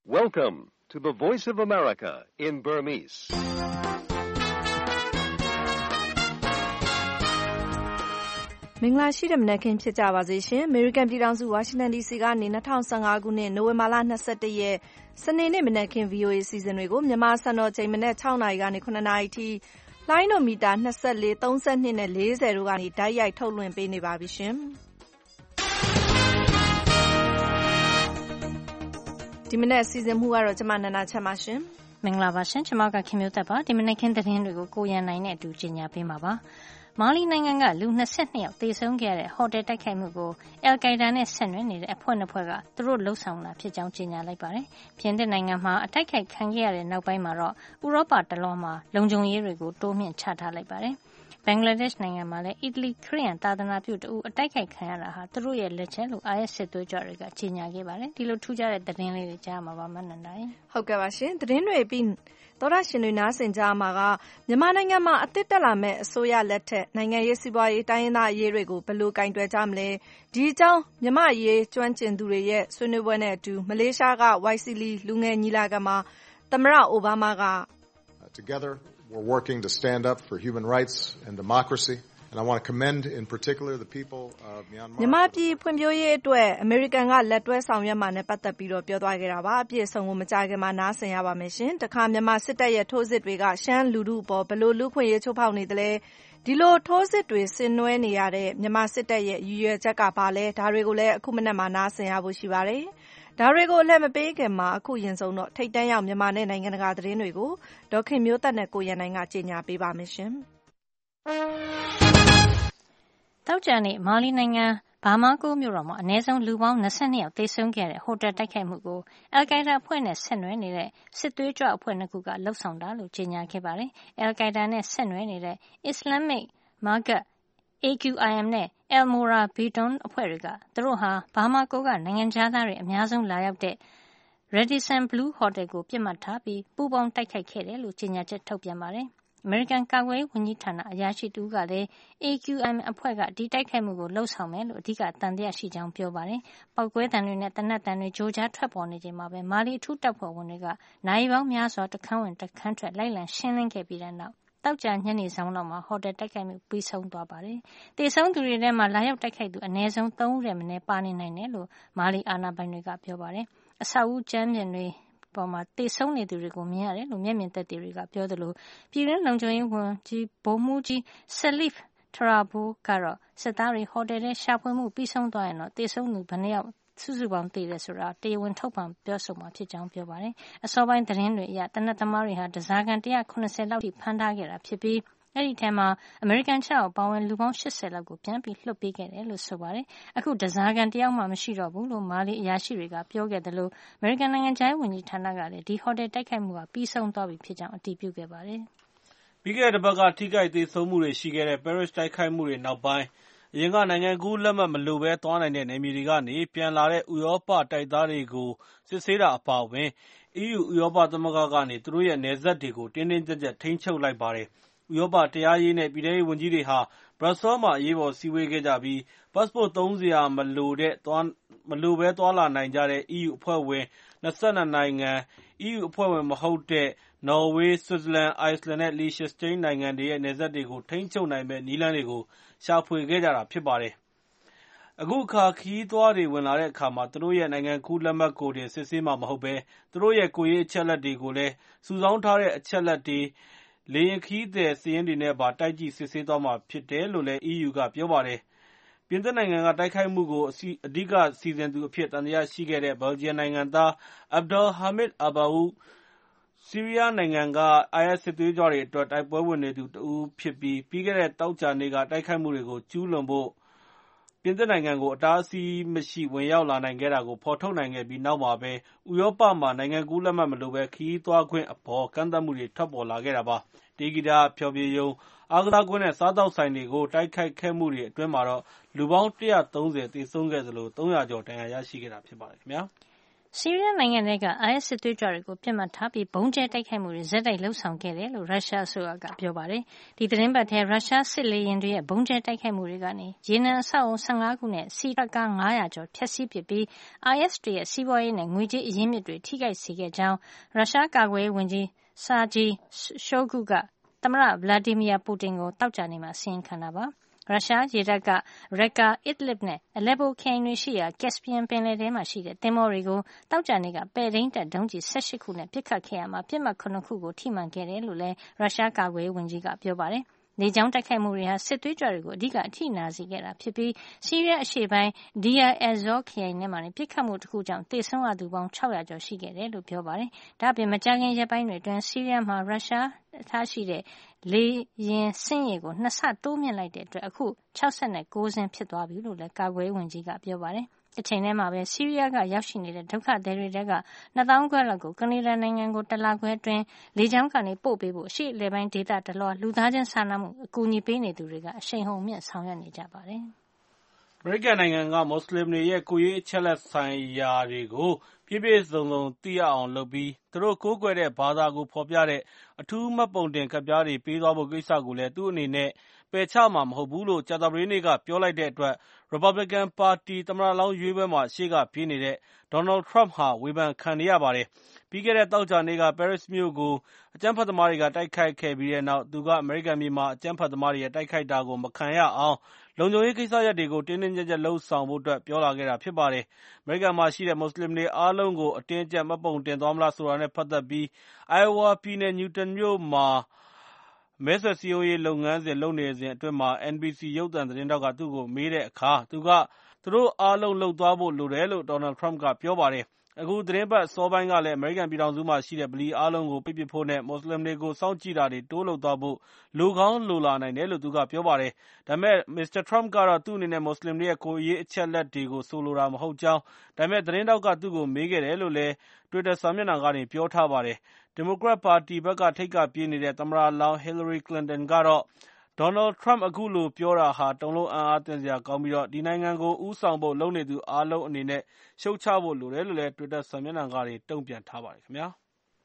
Welcome to the Voice of America in Burmese. ။မင်္ဂလာရှိတဲ့မနက်ခင်းဖြစ်ကြပါစေရှင်။ American ပြည်ထောင်စု Washington DC ကနေ2015ခုနှစ်နိုဝင်ဘာလ22ရက်စနေနေ့မနက်ခင်း VOA အစီအစဉ်တွေကိုမြန်မာစံတော်ချိန်မနက်6နာရီကနေ9နာရီထိလိုင်းနိုမီတာ24 32နဲ့40တို့ကနေတိုက်ရိုက်ထုတ်လွှင့်ပေးနေပါပြီရှင်။ဒီမနက်အစီအစဉ်မှုကတော့ကျမနန္ဒာချမ်းပါရှင်။မင်္ဂလာပါရှင်။ကျမကခင်မျိုးသက်ပါ။ဒီမနက်ခင်းသတင်းတွေကိုကိုရန်နိုင်နဲ့အတူကြီးညာပေးမှာပါ။မာလီနိုင်ငံကလူ22ယောက်သေဆုံးခဲ့တဲ့ဟိုတယ်တိုက်ခိုက်မှုကိုအယ်ကိုင်ဒါနဲ့ဆက်နွယ်နေတဲ့အဖွဲ့နှစ်ဖွဲ့ကသူတို့လှုပ်ဆောင်တာဖြစ်ကြောင်းကြေညာလိုက်ပါတယ်။ပြင်သစ်နိုင်ငံမှာအတိုက်ခိုက်ခံခဲ့ရတဲ့နောက်ပိုင်းမှာတော့ဥရောပတလွှားမှာလုံခြုံရေးတွေကိုတိုးမြှင့်ချထားလိုက်ပါတယ်။ဘင်္ဂလားဒေ့ရှ်နိုင်ငံမှာလည်းအီတလီခရစ်ယာန်သာသနာပြုတဦးအတိုက်ခိုက်ခံရတာဟာသူတို့ရဲ့လက်ချက်လို့ IS စစ်သွေးကြွတွေကကြေညာခဲ့ပါတယ်။ဒီလိုထူးခြားတဲ့သတင်းလေးတွေကြားမှာပါမနန္ဒာရေ။ဟုတ်ကဲ့ပါရှင်။သတင်းတွေပြီးသောရရှင်တွေနားဆင်ကြမှာကမြန်မာနိုင်ငံမှာအသစ်တက်လာမဲ့အစိုးရလက်ထက်နိုင်ငံရေးစီးပွားရေးတိုင်းရင်းသားအရေးတွေကိုဘယ်လိုကင်တွယ်ကြမလဲဒီအကြောင်းမြန်မာအရေးကျွမ်းကျင်သူတွေရဲ့ဆွေးနွေးပွဲနဲ့အတူမလေးရှားက YCL လူငယ်ညီလာခံမှာသမ္မတအိုဘားမားက Together we're working to stand up for human rights and democracy.And I want to commend in particular the people of Myanmar. မြန်မာပြည်ဖွံ့ဖြိုးရေးအတွက်အမေရိကန်ကလက်တွဲဆောင်ရွက်မှာနဲ့ပတ်သက်ပြီးတော့ပြောသွားခဲ့တာပါအပြည့်အစုံကိုမကြခင်မှာနားဆင်ရပါမယ်ရှင်တခါမြန်မာစစ်တပ်ရဲ့ထိုးစစ်တွေကရှမ်းလူထုအပေါ်ဘယ်လိုလူခွင့်ရေးချိုးဖောက်နေသလဲဒီလိုထိုးစစ်တွေဆင်နွှဲနေရတဲ့မြန်မာစစ်တပ်ရဲ့ရည်ရွယ်ချက်ကဘာလဲဒါတွေကိုလည်းအခုမနေ့မှနားဆင်ရဖို့ရှိပါတယ်ဒါတွေကိုအလှည့်မပေးခင်မှာအခုရင်ဆုံးတော့ထိတ်တန့်ရောက်မြန်မာနဲ့နိုင်ငံတကာသတင်းတွေကိုဒေါက်ခင်မျိုးသက်နဲ့ကိုရန်နိုင်ကကြေညာပေးပါမယ်ရှင်သောကြာနေ့မာလီနိုင်ငံဘာမာကိုမြို့တော်မှာအနည်းဆုံးလူပေါင်း22ယောက်သေဆုံးခဲ့တဲ့ဟိုတယ်တိုက်ခိုက်မှုကိုအယ်ကိုင်ဒါအဖွဲ့နဲ့ဆက်နွယ်နေတဲ့စစ်သွေးကြွအဖွဲ့နှစ်ခုကလှုပ်ဆောင်တာလို့ကြေညာခဲ့ပါတယ်။အယ်ကိုင်ဒါနဲ့ဆက်နွယ်နေတဲ့ Islamic Maghreb AQIM နဲ့ Al Morabitun အဖွဲ့တွေကသူတို့ဟာဘာမာကိုကနိုင်ငံခြားသားတွေအများဆုံးလာရောက်တဲ့ Radisson Blu ဟိုတယ်ကိုပြစ်မှတ်ထားပြီးပူးပေါင်းတိုက်ခိုက်ခဲ့တယ်လို့ကြေညာချက်ထုတ်ပြန်ပါတယ်။အမေရိကန်ကာကွယ်ရေးဝန်ကြီးဌာနအရာရှိတဦးကလည်း AQIM အဖွဲ့ကဒီတိုက်ခိုက်မှုကိုလှုပ်ဆောင်မယ်လို့အဓိကသံသယရှိကြောင်းပြောပါတယ်။ပေါက်ကွဲသံတွေနဲ့သေနတ်သံတွေကြိုကြားထွက်ပေါ်နေချိန်မှာပဲမာလီအထူးတပ်ဖွဲ့ဝင်တွေကနိုင်ပေါင်းများစွာတခန်းဝင်တခန်းထွက်လိုက်လံရှင်းလင်းခဲ့ပြီးတဲ့နောက်တောက်ကြညနေဆောင်လောက်မှာဟိုတယ်တိုက်ခိုက်မှုပြီးဆုံးသွားပါတယ်။သေဆုံးသူတွေထဲမှာလာရောက်တိုက်ခိုက်သူအနည်းဆုံး3ဦးထဲမနည်းပါနေနိုင်တယ်လို့မာလီအာဏာပိုင်တွေကပြောပါတယ်။အဆောက်အဦကျမ်းပြင်တွေပေါ်မှာသေဆုံးနေသူတွေကိုမြင်ရတယ်လို့မျက်မြင်သက်သေတွေကပြောသလိုပြည်တွင်းလုံခြုံရေးဝန်ကြီးဗိုလ်မှူးကြီး Salif Trabou ကတော့စစ်သားတွေဟိုတယ်ထဲရှာဖွေမှုပြီးဆုံးသွားရင်တော့သေဆုံးသူဘယ်နှယောက်စုစုပေါင်းသေတယ်ဆိုတာတရားဝင်ထုတ်ပြန်ပြောဆိုမှာဖြစ်ကြောင်းပြောပါတယ်။အစောပိုင်းသတင်းတွေအရတနက်သမားတွေဟာဓဇာကန်190လောက်ထိဖမ်းထားခဲ့တာဖြစ်ပြီးအဲ့ဒီထဲမှာအမေရိကန်6ယောက်ပါဝင်လူပေါင်း80လောက်ကိုပြန်ပြီးလွှတ်ပေးခဲ့တယ်လို့ဆိုပါတယ်။အခုဓဇာကန်တယောက်မှမရှိတော့ဘူးလို့မာလီအရာရှိတွေကပြောခဲ့တယ်လို့အမေရိကန်နိုင်ငံခြားရေးဝန်ကြီးဌာနကလည်းဒီဟိုတယ်တိုက်ခိုက်မှုကပြီးဆုံးသွားပြီဖြစ်ကြောင်းအတည်ပြုခဲ့ပါတယ်။ပြီးခဲ့တဲ့တစ်ပတ်ကထိခိုက်သေဆုံးမှုတွေရှိခဲ့တဲ့ Paris တိုက်ခိုက်မှုတွေနောက်ပိုင်းအရင်ကနိုင်ငံကူးလက်မှတ်မလိုဘဲသွားနိုင်တဲ့နယ်မြေတွေကနေပြန်လာတဲ့ဥရောပတိုက်သားတွေကိုစစ်ဆေးတာအပါအဝင် EU ဥရောပသမဂ္ဂကနေသူတို့ရဲ့နယ်စပ်တွေကိုတင်းတင်းကျပ်ကျပ်ထိန်းချုပ်လိုက်ပါတယ်။ဥရောပတရားရေးနဲ့ပြည်ထဲရေးဝန်ကြီးတွေဟာဘရပ်ဆဲလ်မှာအရေးပေါ်စည်းဝေးခဲ့ကြပြီးပတ်စပို့သုံးစရာမလိုဘဲသွားလာနိုင်ကြတဲ့ EU အဖွဲ့ဝင်22နိုင်ငံ EU အဖွဲ့ဝင်မဟုတ်တဲ့နော်ဝေး၊ဆွစ်ဇာလန်၊အိုက်စလန်နဲ့လီရှ်စတိန်းနိုင်ငံတွေရဲ့နယ်စပ်တွေကိုထိန်းချုပ်နိုင်မယ့်နည်းလမ်းတွေကိုရှာဖွေခဲ့ကြတာဖြစ်ပါတယ်။အခုအခါခရီးသွားတွေဝင်လာတဲ့အခါမှာသူတို့ရဲ့နိုင်ငံကူးလက်မှတ်ကိုတင်စစ်ဆေးမှာမဟုတ်ဘဲသူတို့ရဲ့ကိုယ်ရေးအချက်အလက်တွေကိုလည်းစုဆောင်းထားတဲ့အချက်အလက်တွေလေယာဉ်ခရီးသည်စာရင်းတွေနဲ့ပါတိုက်ကြည့်စစ်ဆေးသွားမှာဖြစ်တယ်လို့လည်း EU ကပြောပါတယ်။ပြင်သစ်နိုင်ငံကတိုက်ခိုက်မှုကိုအဓိကစီစဉ်သူအဖြစ်သံသယရှိခဲ့တဲ့ဘယ်လ်ဂျီယံနိုင်ငံသား Abdelhamid Abaoud ဆီးရီးယားနိုင်ငံက IS စစ်သွေးကြွတွေအတွက်တိုက်ပွဲဝင်နေသူတဦးဖြစ်ပြီးပြီးခဲ့တဲ့သောကြာနေ့ကတိုက်ခိုက်မှုတွေကိုကျူးလွန်ဖို့ပြင်သစ်နိုင်ငံကိုအတားအဆီးမရှိဝင်ရောက်လာနိုင်ခဲ့တာကိုဖော်ထုတ်နိုင်ခဲ့ပြီးနောက်မှာပဲဥရောပမှာနိုင်ငံကူးလက်မှတ်မလိုဘဲခရီးသွားခွင့်အပေါ်ကန့်သတ်မှုတွေထွက်ပေါ်လာခဲ့တာပါ။တေးဂီတဖျော်ဖြေရုံအားကစားကွင်းနဲ့စားသောက်ဆိုင်တွေကိုတိုက်ခိုက်ခဲ့မှုတွေအတွင်းမှာတော့လူပေါင်း130သေဆုံးခဲ့သလို300ကျော်ဒဏ်ရာရရှိခဲ့တာဖြစ်ပါတယ်ခင်ဗျာ။ဆီးရီးယားနိုင်ငံက IS စစ်သွေးကြွတွေကိုပြစ်မှတ်ထားပြီးဗုံးကျဲတိုက်ခိုက်မှုတွေဆက်တိုက်လှုပ်ဆောင်ခဲ့တယ်လို့ရုရှားအစိုးရကပြောပါတယ်။ဒီသတင်းပတ်ထဲရုရှားစစ်လေယာဉ်တွေရဲ့ဗုံးကျဲတိုက်ခိုက်မှုတွေကနေရေနံအဆောက်အုံ15ခုနဲ့ဆီထရပ်ကား900ကျော်ဖျက်ဆီးပစ်ပြီး IS တွေရဲ့စီးပွားရေးနဲ့ငွေကြေးအရင်းမြစ်တွေထိခိုက်စေခဲ့ကြောင်းရုရှားကာကွယ်ရေးဝန်ကြီး Sergei Shoigu ကသမ္မတ Vladimir Putin ကိုသောကြာနေ့မှာအစီရင်ခံတာပါ။ရုရှားရေတပ်က Raqqa, Idlib နဲ့ Aleppo ခရိုင်တွေရှိရာ Caspian ပင်လယ်ထဲမှာရှိတဲ့သင်္ဘောတွေကိုသောကြာနေ့ကပဲ့ထိန်းတပ်ဒုံးကျည်18ခုနဲ့ပစ်ခတ်ခဲ့ရမှာပစ်မှတ်9ခုကိုထိမှန်ခဲ့တယ်လို့လည်းရုရှားကာကွယ်ရေးဝန်ကြီးကပြောပါတယ်။လေကြောင်းတိုက်ခိုက်မှုတွေဟာစစ်သွေးကြွတွေကိုအဓိကအထိနာစေခဲ့တာဖြစ်ပြီးဆီးရီးယားအရှေ့ပိုင်း Deir ez-Zor ခရိုင်ထဲမှာပစ်ခတ်မှုတစ်ခုကြောင့်သေဆုံးရသူပေါင်း600ကျော်ရှိခဲ့တယ်လို့ပြောပါတယ်။ဒါ့အပြင်မကြာခင်ရက်ပိုင်းတွေအတွင်းဆီးရီးယားမှာရုရှားထားရှိတဲ့လေယာဉ်စင်းရေကို2ဆတိုးမြင့်လိုက်တဲ့အတွက်အခု69စင်းဖြစ်သွားပြီလို့လည်းကာကွယ်ရေးဝန်ကြီးကပြောပါတယ်။တချိန်ထဲမှာပဲဆီးရီးယားကရောက်ရှိနေတဲ့ဒုက္ခသည်တွေထဲက2000ခွဲလောက်ကိုကနေဒါနိုင်ငံကိုတလခွဲအတွင်းလေကြောင်းကနေပို့ပေးဖို့အရှေ့အလယ်ပိုင်းဒေသတလွှာလူသားချင်းစာနာမှုအကူအညီပေးနေသူတွေကအရှိန်ဟုန်မြင့်ဆောင်ရွက်နေကြပါတယ်။အမေရိကန်နိုင်ငံကမွတ်စလင်တွေရဲ့ကိုယ်ရေးအချက်အလက်ဆိုင်ရာတွေကိုပြည့်ပြည့်စုံစုံသိရအောင်လုပ်ပြီးသူတို့ကိုးကွယ်တဲ့ဘာသာကိုဖော်ပြတဲ့အထူးမှတ်ပုံတင်ကဒ်ပြားတွေပေးသွားဖို့ကိစ္စကိုလည်းသူ့အနေနဲ့ပယ်ချမှာမဟုတ်ဘူးလို့ကြာသပတေးနေ့ကပြောလိုက်တဲ့အတွက် Republican ပါတီသမ္မတလောင်းရွေးပွဲမှာရှေ့ကပြေးနေတဲ့ Donald Trump ဟာဝေဖန်ခံနေရပါတယ်။ပြီးခဲ့တဲ့သောကြာနေ့က Paris မြို့ကိုအကြမ်းဖက်သမားတွေကတိုက်ခိုက်ခဲ့ပြီးတဲ့နောက်သူကအမေရိကန်မြေမှာအကြမ်းဖက်သမားတွေရဲ့တိုက်ခိုက်တာကိုမခံရအောင်လုံခြုံရေးကိစ္စရပ်တွေကိုတင်းတင်းကျပ်ကျပ်လုပ်ဆောင်ဖို့အတွက်ပြောလာခဲ့တာဖြစ်ပါတယ်။အမေရိကန်မှာရှိတဲ့မွတ်စလင်တွေအားလုံးကိုအတင်းအကျပ်မှတ်ပုံတင်သွားမလားဆိုတာနဲ့ပတ်သက်ပြီး Iowa ပြည်နယ် Newton မြို့မှာမဲဆွယ်စည်းရုံးရေးလုပ်ငန်းစဉ်လုပ်နေစဉ်အတွင်းမှာ NBC ရုပ်သံသတင်းထောက်ကသူ့ကိုမေးတဲ့အခါသူတို့အားလုံးလုပ်သွားဖို့လိုတယ်လို့ Donald Trump ကပြောပါတယ်။အခုသတင်းပတ်အစောပိုင်းကလည်းအမေရိကန်ပြည်ထောင်စုမှာရှိတဲ့ဗလီအားလုံးကိုပိတ်ပစ်ဖို့နဲ့မွတ်စလင်တွေကိုစောင့်ကြည့်တာတွေတိုးလုပ်သွားဖို့လိုကောင်းလိုလာနိုင်တယ်လို့သူကပြောပါတယ်။ဒါပေမဲ့ Mr. Trump ကတော့သူ့အနေနဲ့မွတ်စလင်တွေရဲ့ကိုယ်ရေးအချက်အလက်တွေကိုဆိုလိုတာမဟုတ်ကြောင်းဒါပေမဲ့သတင်းထောက်ကသူ့ကိုမေးခဲ့တယ်လို့လည်း Twitter စာမျက်နှာကနေပြောထားပါတယ်။ ဒီမိုကရက်ပါတီဘက်ကထိပ်ကပြေးနေတဲ့သမ္မတလောင်း Hillary Clinton ကတော့ Donald Trump အခုလိုပြောတာဟာတုန်လှုပ်အံ့အားသင့်စရာကောင်းပြီးဒီနိုင်ငံကိုဦးဆောင်ဖို့လုပ်နေသူအားလုံးအနေနဲ့ရှုတ်ချဖို့လိုတယ်လို့လည်း Twitter စာမျက်နှာကနေတုံ့ပြန်ထားပါတယ်ခင်ဗျာ။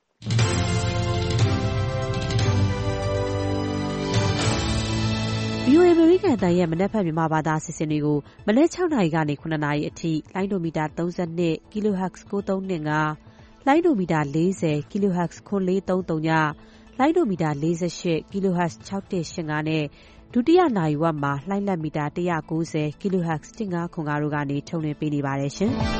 VOA အမေရိကန်အသံရဲ့မနက်ဖြန်မြန်မာဘာသာအစီအစဉ်တွေကိုမနက်6နာရီကနေ9နာရီအထိလိုင်းဒိုမီတာ32 kHz 9325လိုင်းဒိုမီတာ40 kHz 9430ညလိုင်းဒိုမီတာ48 kHz 6185နဲ့ဒုတိယနာရီဝက်မှာလှိုင်းလက်မီတာ190 kHz 1505တို့ကနေထုတ်လွှင့်ပေးနေပါတယ်ရှင်။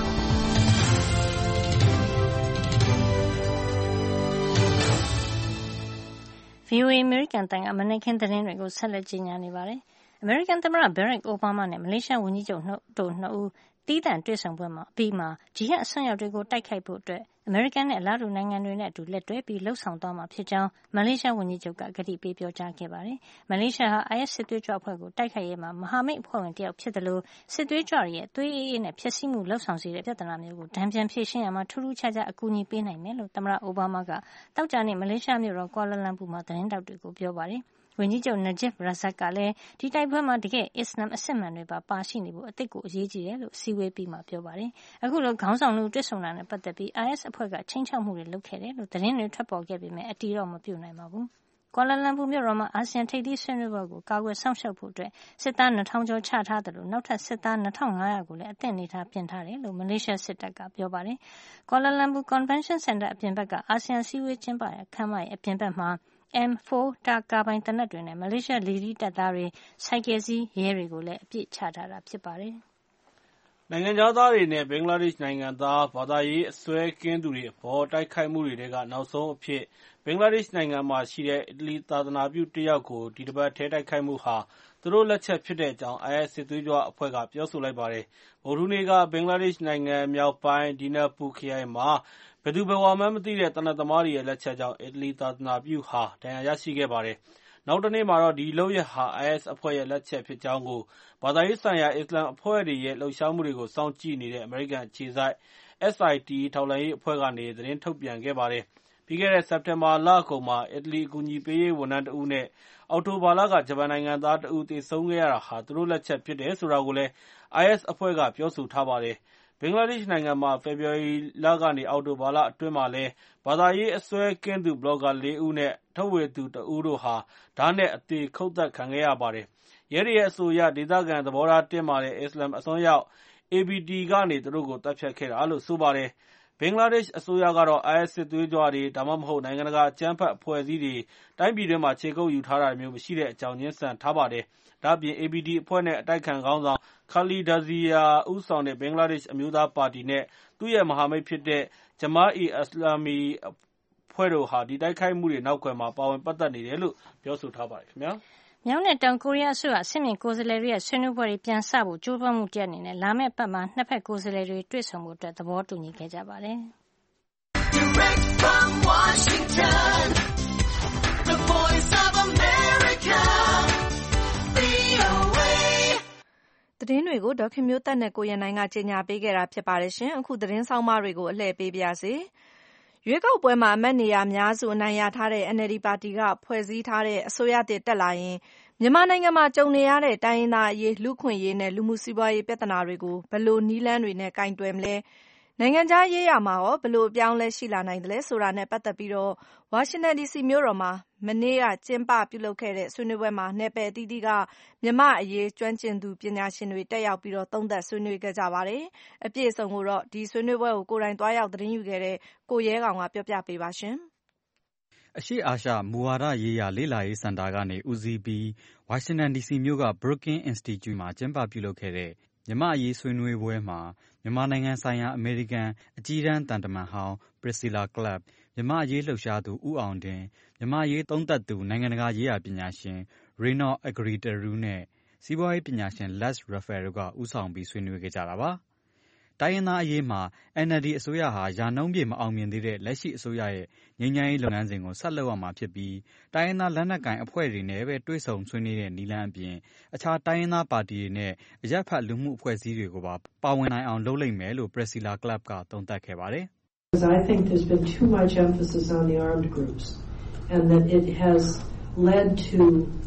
VOA အမေရိကန်အသံကမနက်ခင်းသတင်းတွေကိုဆက်လက်ကြေညာနေပါတယ်။အမေရိကန်သမ္မတ Barack Obama နဲ့မလေးရှားဝန်ကြီးချုပ်တို့နှစ်ဦးသီးသန့်တွေ့ဆုံပွဲမှာအပြီးမှာဂျီဟတ်အစွန်းရောက်တွေကိုတိုက်ခိုက်ဖို့အတွက်အမေရိကန်နဲ့အလားတူနိုင်ငံတွေနဲ့အတူလက်တွဲပြီးလှုပ်ဆောင်သွားမှာဖြစ်ကြောင်းမလေးရှားဝန်ကြီးချုပ်ကကတိပေးပြောကြားခဲ့ပါတယ်။မလေးရှားဟာ IS စစ်သွေးကြွအဖွဲ့ကိုတိုက်ခိုက်ရေးမှာမဟာမိတ်အဖွဲ့ဝင်တစ်ယောက်ဖြစ်တယ်လို့စစ်သွေးကြွတွေရဲ့သွေးအေးနဲ့ဖျက်ဆီးမှုလှုပ်ဆောင်စေတဲ့ပြဿနာမျိုးကိုတံပြန်ဖြေရှင်းရမှာထူးထူးခြားခြားအကူအညီပေးနိုင်မယ်လို့သမ္မတအိုဘားမားကတောက်ကြနေ့မလေးရှားမြို့တော်ကွာလာလမ်ပူမှာသတင်းတောက်တွေကိုပြောပါတယ်။ဝန်ကြီးချုပ် Najib Razak ကလည်းဒီတိုက်ပွဲမှာတကယ့်အစ္စလာမ်အစစ်မှန်တွေပါရှိနေဖို့အသစ်ကိုအရေးကြီးတယ်လို့အစည်းအဝေးပြီးမှပြောပါတယ်။အခုလိုခေါင်းဆောင်တို့တွေ့ဆုံတာနဲ့ပတ်သက်ပြီး IS အဖွဲ့ကချိန်ချောက်မှုတွေလုပ်ခဲ့တယ်လို့သတင်းတွေထွက်ပေါ်ခဲ့ပေမဲ့အတီးတော့မပြုနိုင်ပါဘူး။ကွာလာလမ်ပူမြို့တော်မှာအာဆီယံထိပ်သီးဆွေးနွေးပွဲကိုကာကွယ်စောင့်ရှောက်ဖို့အတွက်စစ်သား2000ကျော်ချထားတယ်လို့နောက်ထပ်စစ်သား2500ကိုလည်းအသင့်အနေထားပြင်ထားတယ်လို့မလေးရှားစစ်တပ်ကပြောပါတယ်။ကွာလာလမ်ပူ Convention Center အပြင်ဘက်ကအာဆီယံစည်းဝေးကျင်းပတဲ့ခန်းမရဲ့အပြင်ဘက်မှာM4 တာကာပိုင်သေနတ်တွေနဲ့မလေးရှားလေတပ်တပ်သားတွေဆိုင်ကယ်စီးရဲတွေကိုလည်းအပြည့်ချထားတာဖြစ်ပါတယ်။နိုင်ငံခြားသားတွေနဲ့ဘင်္ဂလားဒေ့ရှ်နိုင်ငံသားဘာသာရေးအစွဲကင်းသူတွေအပေါ်တိုက်ခိုက်မှုတွေထဲကနောက်ဆုံးအဖြစ်ဘင်္ဂလားဒေ့ရှ်နိုင်ငံမှာရှိတဲ့အီတလီသာသနာပြုတစ်ယောက်ကိုဒီတစ်ပတ်ထဲတိုက်ခိုက်မှုဟာသူတို့လက်ချက်ဖြစ်တဲ့အကြောင်း IS စစ်သွေးကြွအဖွဲ့ကပြောဆိုလိုက်ပါတယ်။ဗုဒ္ဓဟူးနေ့ကဘင်္ဂလားဒေ့ရှ်နိုင်ငံမြောက်ပိုင်းဒီနာပူခရိုင်မှာဘယ်သူဘယ်ဝါမှန်းမသိတဲ့သေနတ်သမားတွေရဲ့လက်ချက်ကြောင့်အီတလီသာသနာပြုဟာဒဏ်ရာရရှိခဲ့ပါတယ်။နောက်တနေ့မှာတော့ဒီလုပ်ရပ်ဟာ IS အဖွဲ့ရဲ့လက်ချက်ဖြစ်ကြောင်းကိုဘာသာရေးဆိုင်ရာအစ္စလာမ်အဖွဲ့တွေရဲ့လှုပ်ရှားမှုတွေကိုစောင့်ကြည့်နေတဲ့အမေရိကန်အခြေစိုက် SIT ထောက်လှမ်းရေးအဖွဲ့ကနေသတင်းထုတ်ပြန်ခဲ့ပါတယ်။ပြီးခဲ့တဲ့စက်တင်ဘာလကုန်မှာအီတလီအကူအညီပေးရေးဝန်ထမ်းတဦးနဲ့အောက်တိုဘာလကဂျပန်နိုင်ငံသားတဦးသေဆုံးခဲ့ရတာဟာသူတို့လက်ချက်ဖြစ်တယ်ဆိုတာကိုလည်း IS အဖွဲ့ကပြောဆိုထားပါတယ်။ဘင်္ဂလားဒေ့ရှ်နိုင်ငံမှာ ဖေဖော်ဝါရီလကနေ အောက်တိုဘာလအတွင်းမှာလည်းဘာသာရေးအစွဲကင်းသူဘလော့ဂါ 4 ဦးနဲ့ ထုတ်ဝေသူ 1 ဦးတို့ဟာဓားနဲ့အသေခုတ်သတ်ခံခဲ့ရပါတယ်။ ရဲတွေရဲ့အဆိုအရ ဒေသခံသဘောထားတင်းမာတဲ့အစ္စလာမ်အစွန်းရောက် ABT ကနေ သူတို့ကိုသတ်ဖြတ်ခဲ့တာလို့ဆိုပါတယ်။ ဘင်္ဂလားဒေ့ရှ်အစိုးရကတော့ IS စစ်သွေးကြွတွေ ဒါမှမဟုတ် နိုင်ငံတကာအကြမ်းဖက်အဖွဲ့အစည်းတွေ တိုင်းပြည်တွင်းမှာ ခြေကုပ်ယူထားတာမျိုးမရှိတဲ့အကြောင်း ငြင်းဆန်ထားပါတယ်။ ဒါ့အပြင် ABT အဖွဲ့နဲ့ အတိုက်အခံခေါင်းဆောင် Khaleda Zia ဦးဆောင်တဲ့ ဘင်္ဂလားဒေ့ရှ်အမျိုးသားပါတီနဲ့ သူ့ရဲ့မဟာမိတ်ဖြစ်တဲ့ Jamaat-e-Islami အဖွဲ့တို့ဟာ ဒီတိုက်ခိုက်မှုတွေနောက်ကွယ်မှာ ပါဝင်ပတ်သက်နေတယ်လို့ ပြောဆိုထားပါတယ်။မြောက်နဲ့တောင်ကိုရီးယားအစိုးရအဆင့်မြင့်ကိုယ်စားလှယ်တွေရဲ့ဆွေးနွေးပွဲတွေပြန်စဖို့ကြိုးပမ်းမှုတရပ်အနေနဲ့လာမယ့်အပတ်မှာနှစ်ဘက်ကိုယ်စားလှယ်တွေတွေ့ဆုံဖို့သဘောတူညီခဲ့ကြပါတယ်။ Direct from Washington, the voice of America, VOA. သတင်းတွေကိုဒေါ်ခင်မျိုးသက်နဲ့ကိုရန်နိုင်ကကြေညာပေးခဲ့တာဖြစ်ပါတယ်ရှင်။အခုသတင်းဆောင်မတွေကိုအလှည့်ပေးပါရစေ။ရွေးကောက်ပွဲမှာအမတ်နေရာအများစုအနိုင်ရထားတဲ့ NLD ပါတီကဖွဲ့စည်းထားတဲ့အစိုးရသစ်တက်လာရင်မြန်မာနိုင်ငံမှာကြုံနေရတဲ့တိုင်းရင်းသားအရေးလူ့အခွင့်အရေးနဲ့လူမှုစီးပွားရေးပြဿနာတွေကိုဘယ်လိုနည်းလမ်းတွေနဲ့ကိုင်တွယ်မလဲနိုင်ငံခြားရေးရာမှာရောဘယ်လိုအပြောင်းအလဲရှိလာနိုင်သလဲဆိုတာနဲ့ပတ်သက်ပြီးဝါရှင်တန်ဒီစီမြို့တော်မှာမနေ့ကကျင်းပပြုလုပ်ခဲ့တဲ့ဆွေးနွေးပွဲမှာနယ်ပယ်အသီးသီးကမြန်မာ့အရေးကျွမ်းကျင်သူပညာရှင်တွေတက်ရောက်ပြီးသုံးသပ်ဆွေးနွေးခဲ့ကြပါတယ်။အပြည့်အစုံကိုတော့ဒီဆွေးနွေးပွဲကိုကိုယ်တိုင်သွားရောက်သတင်းယူခဲ့တဲ့ကိုရဲကောင်ကပြောပြပေးပါရှင်။အရှေ့အာရှမူဝါဒရေးရာလေ့လာရေးစင်တာကနေဦးစီးပြီးဝါရှင်တန်ဒီစီမြို့က Brookings Institute မှာကျင်းပပြုလုပ်ခဲ့တဲ့မြန်မာ့အရေးဆွေးနွေးပွဲမှာမြန်မာနိုင်ငံဆိုင်ရာအမေရိကန်အကြီးတန်းသံတမန်ဟောင်း Priscilla Clapp, မြန်မာ့အရေးလှုပ်ရှားသူဦးအောင်ဒင်၊မြန်မာ့အရေးသုံးသပ်သူနိုင်ငံတကာရေးရာပညာရှင် Raynaud Agriteri နဲ့စီးပွားရေးပညာရှင် Les Rafael တို့ကဦးဆောင်ပြီးဆွေးနွေးခဲ့ကြတာပါ။တိုင်းရင်းသားအရေးမှာ NLD အစိုးရဟာရာနှုန်းပြည့်မအောင်မြင်သေးတဲ့လက်ရှိအစိုးရရဲ့ငြိမ်းချမ်းရေးလုပ်ငန်းစဉ်ကိုဆက်လုပ်ရမှာဖြစ်ပြီးတိုင်းရင်းသားလက်နက်ကိုင်အဖွဲ့တွေနဲ့ပဲတွေ့ဆုံဆွေးနွေးတဲ့နည်းလမ်းအပြင်အခြားတိုင်းရင်းသားပါတီတွေနဲ့အရပ်ဖက်လူမှုအဖွဲ့အစည်းတွေကိုပါပါဝင်နိုင်အောင်လုပ်လိမ့်မယ်လို့ Priscilla Clapp ကသုံးသပ်ခဲ့ပါတယ်။ I think there's been too much emphasis on the armed groups and that it has led to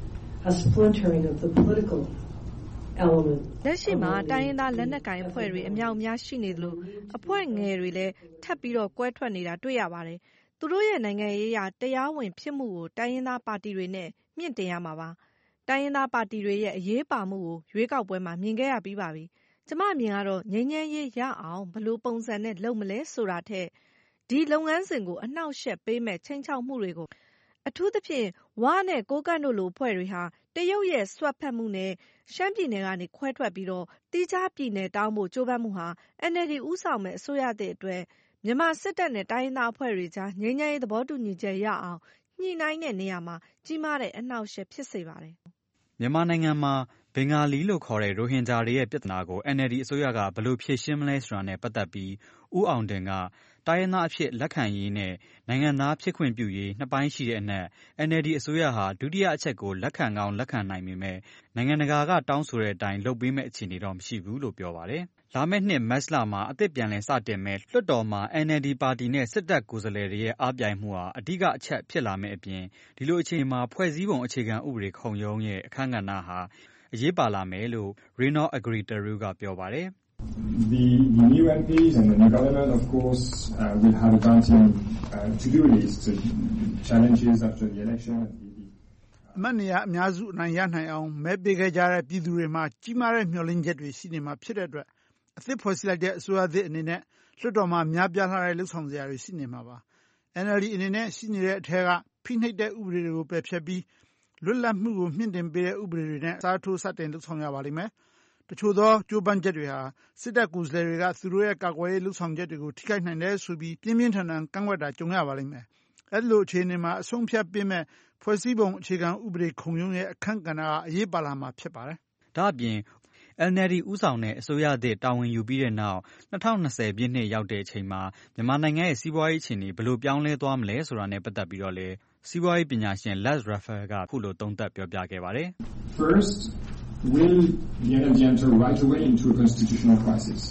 a splintering of the political element. လက်ရှိမှာတိုင်းရင်းသားလက်နက်ကိုင်အဖွဲ့တွေအများအပြားရှိနေသလိုအဖွဲ့ငယ်တွေလည်းထပ်ပြီးကွဲထွက်နေတာတွေ့ရပါတယ်။သူတို့ရဲ့နိုင်ငံရေးရာတရားဝင်ဖြစ်မှုကိုတိုင်းရင်းသားပါတီတွေနဲ့မြင့်တင်ရမှာပါ။တိုင်းရင်းသားပါတီတွေရဲ့အရေးပါမှုကိုရွေးကောက်ပွဲမှာမြင်ခဲ့ရပြီးပါပြီ။ကျမအမြင်ကတော့ငြိမ်းချမ်းရေးရအောင်ဘယ်လိုပုံစံနဲ့လုပ်မလဲဆိုတာထက်ဒီလုပ်ငန်းစဉ်ကိုအနှောက်အယှက်ပေးမဲ့ချိန်ချောက်မှုတွေကိုအထူးသဖြင့်ဝနဲ့ကိုးကန့်တို့လိုအဖွဲ့တွေဟာတရုတ်ရဲ့စွက်ဖက်မှုနဲ့ရှမ်းပြည်နယ်ကနေခွဲထွက်ပြီးသီးခြားပြည်နယ်တောင်းဖို့ကြိုးပမ်းမှုဟာ NLD ဦးဆောင်မဲ့အစိုးရသစ်အတွက်မြန်မာစစ်တပ်နဲ့တိုင်းရင်းသားအဖွဲ့တွေကြားငြိမ်းချမ်းရေးသဘောတူညီချက်ရအောင်ညှိနှိုင်းတဲ့နေရာမှာကြီးမားတဲ့အနှောက်အယှက်ဖြစ်စေပါတယ်။မြန်မာနိုင်ငံမှာဘင်္ဂါလီလို့ခေါ်တဲ့ရိုဟင်ဂျာတွေရဲ့ပြဿနာကို NLD အစိုးရကဘယ်လိုဖြေရှင်းမလဲဆိုတာနဲ့ပတ်သက်ပြီးဦးအောင်ဒင်ကတိုင်းရင်းသားအဖြစ်လက်ခံရေးနဲ့နိုင်ငံသားဖြစ်ခွင့်ပြုရေးနှစ်ပိုင်းရှိတဲ့အနက် NLD အစိုးရဟာဒုတိယအချက်ကိုလက်ခံကောင်းလက်ခံနိုင်ပေမဲ့နိုင်ငံတကာကတောင်းဆိုတဲ့အတိုင်းလုပ်ပေးမဲ့အခြေအနေတော့မရှိဘူးလို့ပြောပါတယ်။လာမယ့်နှစ်မတ်လမှာအသစ်ပြန်လည်စတင်မဲ့လွှတ်တော်မှာ NLD ပါတီနဲ့စစ်တပ်ကိုယ်စားလှယ်တွေရဲ့အားပြိုင်မှုဟာအဓိကအချက်ဖြစ်လာမဲ့အပြင်ဒီလိုအခြေအနေမှာဖွဲ့စည်းပုံအခြေခံဥပဒေခုံရုံးရဲ့အခန်းကဏ္ဍဟာအရေးပါလာမယ်လို့ Raynaud Agriteri ကပြောပါတယ်။ The new MPs and the new government, of course, will have a daunting to-do list, challenges after the election. အမတ်နေရာအများစုအနိုင်ရနိုင်အောင်မဲပေးခဲ့ကြတဲ့ပြည်သူတွေမှာကြီးမားတဲ့မျှော်လင့်ချက်တွေရှိနေမှာဖြစ်တဲ့အတွက်အသစ်ဖွဲ့စည်းလိုက်တဲ့အစိုးရသစ်အနေနဲ့လွှတ်တော်မှာများပြားလာတဲ့လှုပ်ဆောင်စရာတွေရှိနေမှာပါ။ NLD အနေနဲ့ရှိနေတဲ့အထက်ကဖိနှိပ်တဲ့ဥပဒေတွေကိုပယ်ဖျက်ပြီးလွတ်လပ်မှုကိုမြင့်တင်ပေးတဲ့ဥပဒေတွေနဲ့အစားထိုးစတင်လှုပ်ဆောင်ရပါလိမ့်မယ်။တချို့သောကြိုးပမ်းချက်တွေဟာစစ်တပ်ကိုယ်စားလှယ်တွေကသူတို့ရဲ့ကာကွယ်ရေးလှုပ်ဆောင်ချက်တွေကိုထိခိုက်နိုင်တယ်ဆိုပြီးပြင်းပြင်းထန်ထန်ကန့်ကွက်တာကြုံရပါလိမ့်မယ်။အဲ့လိုအခြေအနေမှာအဆုံးဖြတ်ပေးမဲ့ဖွဲ့စည်းပုံအခြေခံဥပဒေခုံရုံးရဲ့အခန်းကဏ္ဍကအရေးပါလာမှာဖြစ်ပါတယ်။ဒါ့အပြင် NLD ဦးဆောင်တဲ့အစိုးရသစ်တာဝန်ယူပြီးတဲ့နောက်2020ပြည့်နှစ်ရောက်တဲ့အချိန်မှာမြန်မာနိုင်ငံရဲ့စီးပွားရေးအခြေအနေဘယ်လိုပြောင်းလဲသွားမလဲဆိုတာနဲ့ပတ်သက်ပြီးတော့လေစီးပွားရေးပညာရှင် Les Rafael ကခုလိုသုံးသပ်ပြောပြခဲ့ပါတယ်။ First, will the NLD enter right away into a constitutional crisis?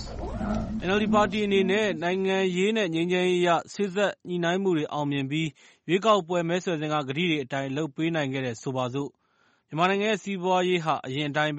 NLD ပါတီအနေနဲ့နိုင်ငံရေးနဲ့ငြိမ်းချမ်းရေးအရစေ့စပ်ညှိနှိုင်းမှုတွေအောင်မြင်ပြီးရွေးကောက်ပွဲမဲဆွယ်စဉ်ကကတိတွေအတိုင်းလုပ်ပေးနိုင်ခဲ့တယ်ဆိုပါစို့မြန်မာနိုင်ငံရဲ့စီးပွားရေးဟာအရင်အတိုင်းပဲ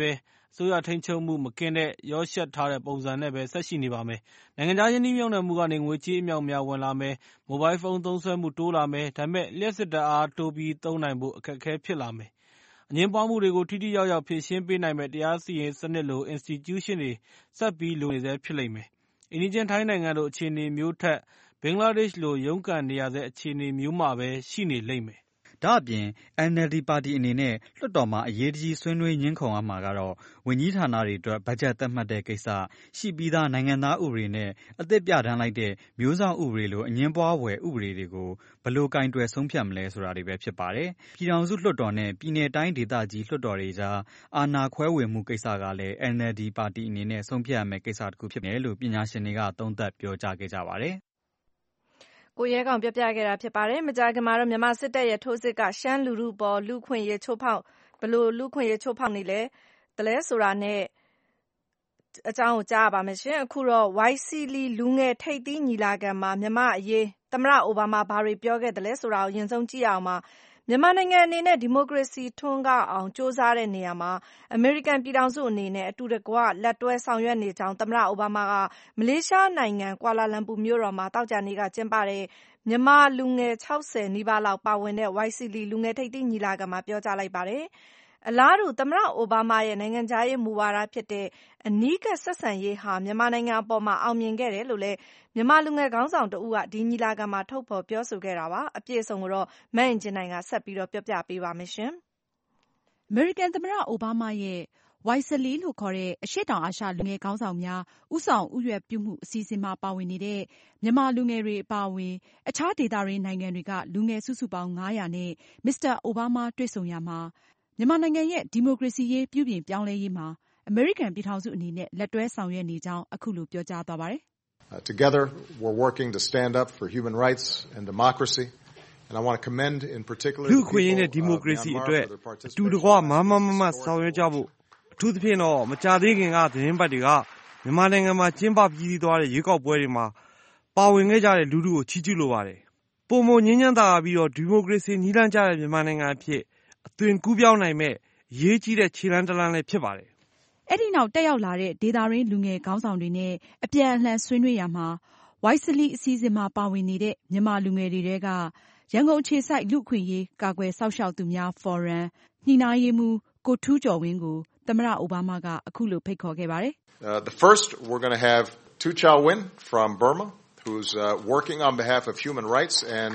စိုးရထိန်းချုပ်မှုမကင်းတဲ့ရောယှက်ထားတဲ့ပုံစံနဲ့ပဲဆက်ရှိနေပါမယ်။ နိုင်ငံခြားရင်းနှီးမြှုပ်နှံမှုကနေငွေကြေးအမြောက်အများဝင်လာမယ်။ မိုဘိုင်းဖုန်းသုံးစွဲမှုတိုးလာမယ်။ ဒါပေမဲ့လျှပ်စစ်ဓာတ်အားတိုးပြီးသုံးနိုင်ဖို့အခက်အခဲဖြစ်လာမယ်။ အငြင်းပွားမှုတွေကိုထိထိရောက်ရောက်ဖြေရှင်းပေးနိုင်မယ့်တရားစီရင်စနစ်လို institution တွေဆက်ပြီးလိုနေဆဲဖြစ်လိမ့်မယ်။ အိမ်နီးချင်းထိုင်းနိုင်ငံလိုအခြေအနေမျိုးထက် ဘင်္ဂလားဒေ့ရှ်လိုရုန်းကန်နေရဆဲအခြေအနေမျိုးမှာပဲရှိနေလိမ့်မယ်။ " ဒါ့အပြင် NLD ပါတီအနေနဲ့လွှတ်တော်မှာအရေးတကြီးဆွေးနွေးငြင်းခုံရမှာကတော့ဝန်ကြီးဌာနတွေအတွက်ဘတ်ဂျက်သတ်မှတ်တဲ့ကိစ္စ၊ရှိပြီးသားနိုင်ငံသားဥပဒေနဲ့အသစ်ပြဌာန်းလိုက်တဲ့မျိုးစောင့်ဥပဒေလိုအငြင်းပွားဖွယ်ဥပဒေတွေကိုဘယ်လိုကိုင်တွယ်ဆုံးဖြတ်မလဲဆိုတာတွေပဲဖြစ်ပါတယ်။ပြည်ထောင်စုလွှတ်တော်နဲ့ပြည်နယ်တိုင်းဒေသကြီးလွှတ်တော်တွေကြားအာဏာခွဲဝေမှုကိစ္စကလည်း NLD ပါတီအနေနဲ့ဆုံးဖြတ်ရမယ့်ကိစ္စတခုဖြစ်မယ်လို့ပညာရှင်တွေကသုံးသပ်ပြောကြားခဲ့ကြပါတယ်။ကိုရဲခေါင်ပြောပြခဲ့တာဖြစ်ပါတယ်။မကြာခင်မှာတော့မြန်မာစစ်တပ်ရဲ့ထိုးစစ်ကရှမ်းလူထုအပေါ်ဘယ်လိုလူ့အခွင့်အရေးချိုးဖောက်နေသလဲဆိုတာနဲ့အကြောင်းကိုကြားရပါမယ်။ အခုတော့ YCL လူငယ်ထိပ်သီးညီလာခံမှာမြန်မာ့အရေးသမ္မတအိုဘားမားဘာတွေပြောခဲ့သလဲဆိုတာကိုအရင်ဆုံးကြည့်ရအောင်ပါ။မြန်မာနိုင်ငံအနေနဲ့ဒီမိုကရေစီထွန်းကားအောင်ကြိုးစားတဲ့နေရာမှာအမေရိကန်ပြည်ထောင်စုအနေနဲ့အတူတကွလက်တွဲဆောင်ရွက်နေကြောင်းသမ္မတအိုဘားမားကမလေးရှားနိုင်ငံကွာလာလမ်ပူမြို့တော်မှာသောကြာနေ့ကကျင်းပတဲ့မြန်မာလူငယ်60နီးပါးလောက်ပါဝင်တဲ့ YCL လူငယ်ထိပ်သီးညီလာခံမှာပြောကြားလိုက်ပါတယ်။အလားတူသမ္မတအိုဘားမားရဲ့နိုင်ငံခြားရေးမူဝါဒဖြစ်တဲ့အနီးကပ်ဆက်ဆံရေးဟာမြန်မာနိုင်ငံအပေါ်အောင်မြင်ခဲ့တယ်လို့လည်းမြန်မာလူငယ်ခေါင်းဆောင်တဦးကဒီညီလာခံမှာထုတ်ဖော်ပြောဆိုခဲ့တာပါ။အပြည့်အစုံကိုတော့မအင်ကြင်းနိုင်ကဆက်ပြီးပြောပြပေးပါမယ်။အမေရိကန်သမ္မတအိုဘားမားရဲ့ YCL လို့ခေါ်တဲ့အရှေ့တောင်အာရှလူငယ်ခေါင်းဆောင်များဦးဆောင်ဦးရွက်ပြုမှုအစီအစဉ်မှာပါဝင်နေတဲ့မြန်မာလူငယ်တွေအပါအဝင်အခြားဒေသတွင်းနိုင်ငံတွေကလူငယ်စုစုပေါင်း500နဲ့မစ္စတာအိုဘားမားတွေ့ဆုံရာမှာမြန်မာနိုင်ငံရဲ့ဒီမိုကရေစီရေးပြုပြင်ပြောင်းလဲရေးမှာအမေရိကန်ပြည်ထောင်စုအနေနဲ့လက်တွဲဆောင်ရွက်နေကြောင်းအခုလိုပြောကြားသွားပါတယ်။ Together, we're working to stand up for human rights and democracy, and I want to commend in particular လူ့အခွင့်အရေးနဲ့ဒီမိုကရေစီအတွက်အတူတကွမားမားမတ်မတ်ဆောင်ရွက်ကြဖို့အထူးသဖြင့်တော့မကြာသေးခင်ကသတင်းပတ်တွေကမြန်မာနိုင်ငံမှာကျင်းပပြီးစီးသွားတဲ့ရွေးကောက်ပွဲတွေမှာပါဝင်ခဲ့ကြတဲ့လူထုကိုချီးကျူးလိုပါတယ်။ပိုမိုငြိမ်းချမ်းသာယာပြီးတော့ဒီမိုကရေစီနည်းလမ်းကျတဲ့မြန်မာနိုင်ငံအဖြစ်အသွင်ကူးပြောင်းနိုင်မဲ့အရေးကြီးတဲ့ခြေလှမ်းတလှမ်းလည်းဖြစ်ပါတယ်။အဲဒီနောက်တက်ရောက်လာတဲ့ဒေသတွင်းလူငယ်ခေါင်းဆောင်တွေနဲ့အပြန်အလှန်ဆွေးနွေးရာမှာ YCL အစီအစဉ်မှာပါဝင်နေတဲ့မြန်မာလူငယ်တွေထဲကရန်ကုန်အခြေစိုက်လူ့အခွင့်အရေးကာကွယ်စောင့်ရှောက်သူများဖော်ရမ်ညှိနှိုင်းရေးမှူးကိုထူးကျော်ဝင်းကိုသမ္မတအိုဘားမားကအခုလိုဖိတ်ခေါ်ခဲ့ပါတယ် The first, we're going to have Tu Chao Win from Burma, who's working on behalf of human rights and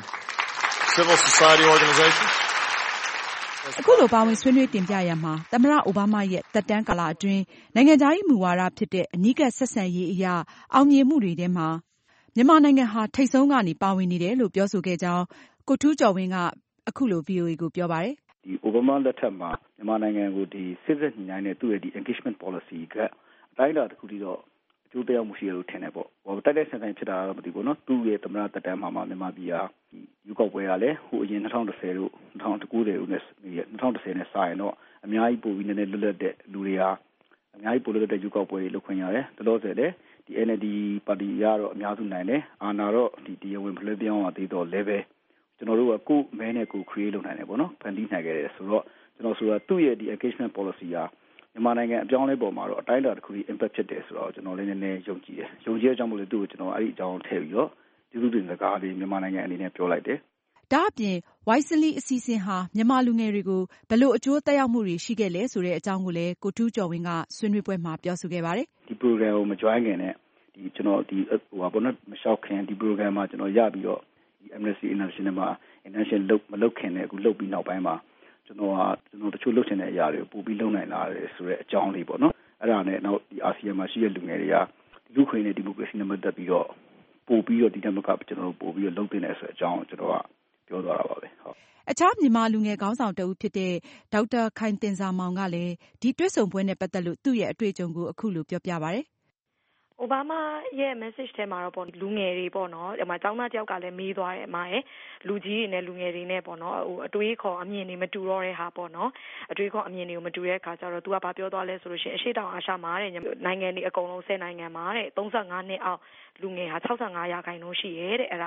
civil society organizations. အခုလိုပါဝင်ဆွေးနွေးတင်ပြရမှာသမ္မတအိုဘားမားရဲ့သက်တမ်းကာလအတွင်းနိုင်ငံခြားရေးမူဝါဒဖြစ်တဲ့အနီးကပ်ဆက်ဆံရေးအရာအောင်မြင်မှုတွေထဲမှာမြန်မာနိုင်ငံဟာထိပ်ဆုံးကနေပါဝင်နေတယ်လို့ပြောဆိုခဲ့ကြောင်းကိုထူးကျော်ဝင်းကအခုလို VOA ကိုပြောပါတယ်။ဒီအိုဘားမားလက်ထက်မှာမြန်မာနိုင်ငံကိုဒီစစ်စစ်ညှိနှိုင်းတဲ့သူ့ရဲ့ဒီ engagement policy ကအတိုင်းအတာတစ်ခုထိတော့အကျိုးသက်ရောက်မှုရှိတယ်လို့ထင်တယ်ပေါ့။တိုက်တိုက်ဆန်ဆန်ဖြစ်တာတော့မသိဘူးနော်။သူ့ရဲ့သမ္မတသက်တမ်းမှာမြန်မာပြည်ဟာရွေးကောက်ပွဲကလည်းဟိုအရင်2010တို့2019တို့နဲ့2010နဲ့စာရင်တော့အများကြီးပိုပြီးနည်းနည်းလွတ်လပ်တဲ့လူတွေဟာအများကြီးပိုလွတ်လပ်တဲ့ရွေးကောက်ပွဲတွေလုပ်ခွင့်ရတယ်။တလို့ဆိုလည်းဒီ NLD ပါတီကတော့အများစုနိုင်တယ်။အာဏာတော့ဒီဝင်ဖလဲပြောင်းရသေးတော့လည်းပဲကျွန်တော်တို့ကကိုယ်မဲနဲ့ကိုယ် create လုပ်နိုင်တယ်ပေါ့နော်။ဖန်တီးနိုင်ခဲ့တယ်ဆိုတော့ကျွန်တော်ဆိုတာသူ့ရဲ့ဒီ engagement policy ဟာမြန်မာနိုင်ငံအပြောင်းလဲပေါ်မှာတော့အတိုင်းအတာတစ်ခု impact ဖြစ်တယ်ဆိုတော့ကျွန်တော်လည်းနည်းနည်းယုံကြည်တယ်။ယုံကြည်တဲ့အကြောင်းမို့လို့သူ့ကိုကျွန်တော်အဲ့ဒီအကြောင်းထည့်ပြီးတော့ဒီလူတွေစကားလေးမြန်မာနိုင်ငံအနေနဲ့ပြောလိုက်တယ်။ဒါ့အပြင် YCL အစီအစဉ်ဟာမြန်မာလူငယ်တွေကိုဘယ်လိုအကျိုးသက်ရောက်မှုတွေရှိခဲ့လဲဆိုတဲ့အကြောင်းကိုလည်းကိုထူးကျော်ဝင်းကဆွေးနွေးပွဲမှာပြောဆိုခဲ့ပါတယ်။ဒီ program ကိုမ join ခင်နဲ့ဒီကျွန်တော်ဒီဘောနော်မလျှောက်ခင်ဒီ program မှာကျွန်တော်ရပြီးတော့ဒီ Amnesty International မှာ international မလုပ်ခင်နဲ့အခုလုပ်ပြီးနောက်ပိုင်းမှာကျွန်တော်တချို့လုပ်ချင်တဲ့အရာတွေကိုပို့ပြီးလုပ်နိုင်လာတယ်ဆိုတဲ့အကြောင်းလေးပေါ့နော်အဲ့ဒါနဲ့နောက်ဒီအာဆီယံမှာရှိတဲ့လူငယ်တွေကလူ့ခွင့်နဲ့ဒီမိုကရေစီနဲ့ပတ်သက်ပြီးတော့ပို့ပြီးတော့ဒီတမကကျွန်တော်တို့ပို့ပြီးတော့လုပ်တင်တယ်ဆိုတဲ့အကြောင်းကျွန်တော်ကပြောသွားတာပါပဲဟုတ်အခြားမြန်မာလူငယ်ခေါင်းဆောင်တဦးဖြစ်တဲ့ဒေါက်တာခိုင်တင်ဇာမောင်ကလည်းဒီတွေ့ဆုံပွဲနဲ့ပတ်သက်လို့သူ့ရဲ့အတွေ့အကြုံကိုအခုလိုပြောပြပါတယ်အိုဘားမားရဲ့ message ထဲမှာတော့ပေါ့လူငယ်တွေပေါ့နော်ဒီမှာကျောင်းသားတယောက်ကလည်းမေးသွားတယ်အမရဲ့လူကြီးတွေနဲ့လူငယ်တွေနဲ့ပေါ့နော်ဟိုအတွေးခေါ်အမြင်တွေမတူတော့တဲ့ဟာပေါ့နော်အတွေးခေါ်အမြင်တွေကိုမတူတဲ့အခါကျတော့ तू ကဘာပြောသွားလဲဆိုလို့ရှိရင်အရှိတောင်အာရှမှာတဲ့နိုင်ငံတွေအကုန်လုံး10နိုင်ငံမှာတဲ့35နှစ်အောက်လူငယ်ဟာ65%ရှိရဲတဲ့အဲ့ဒါ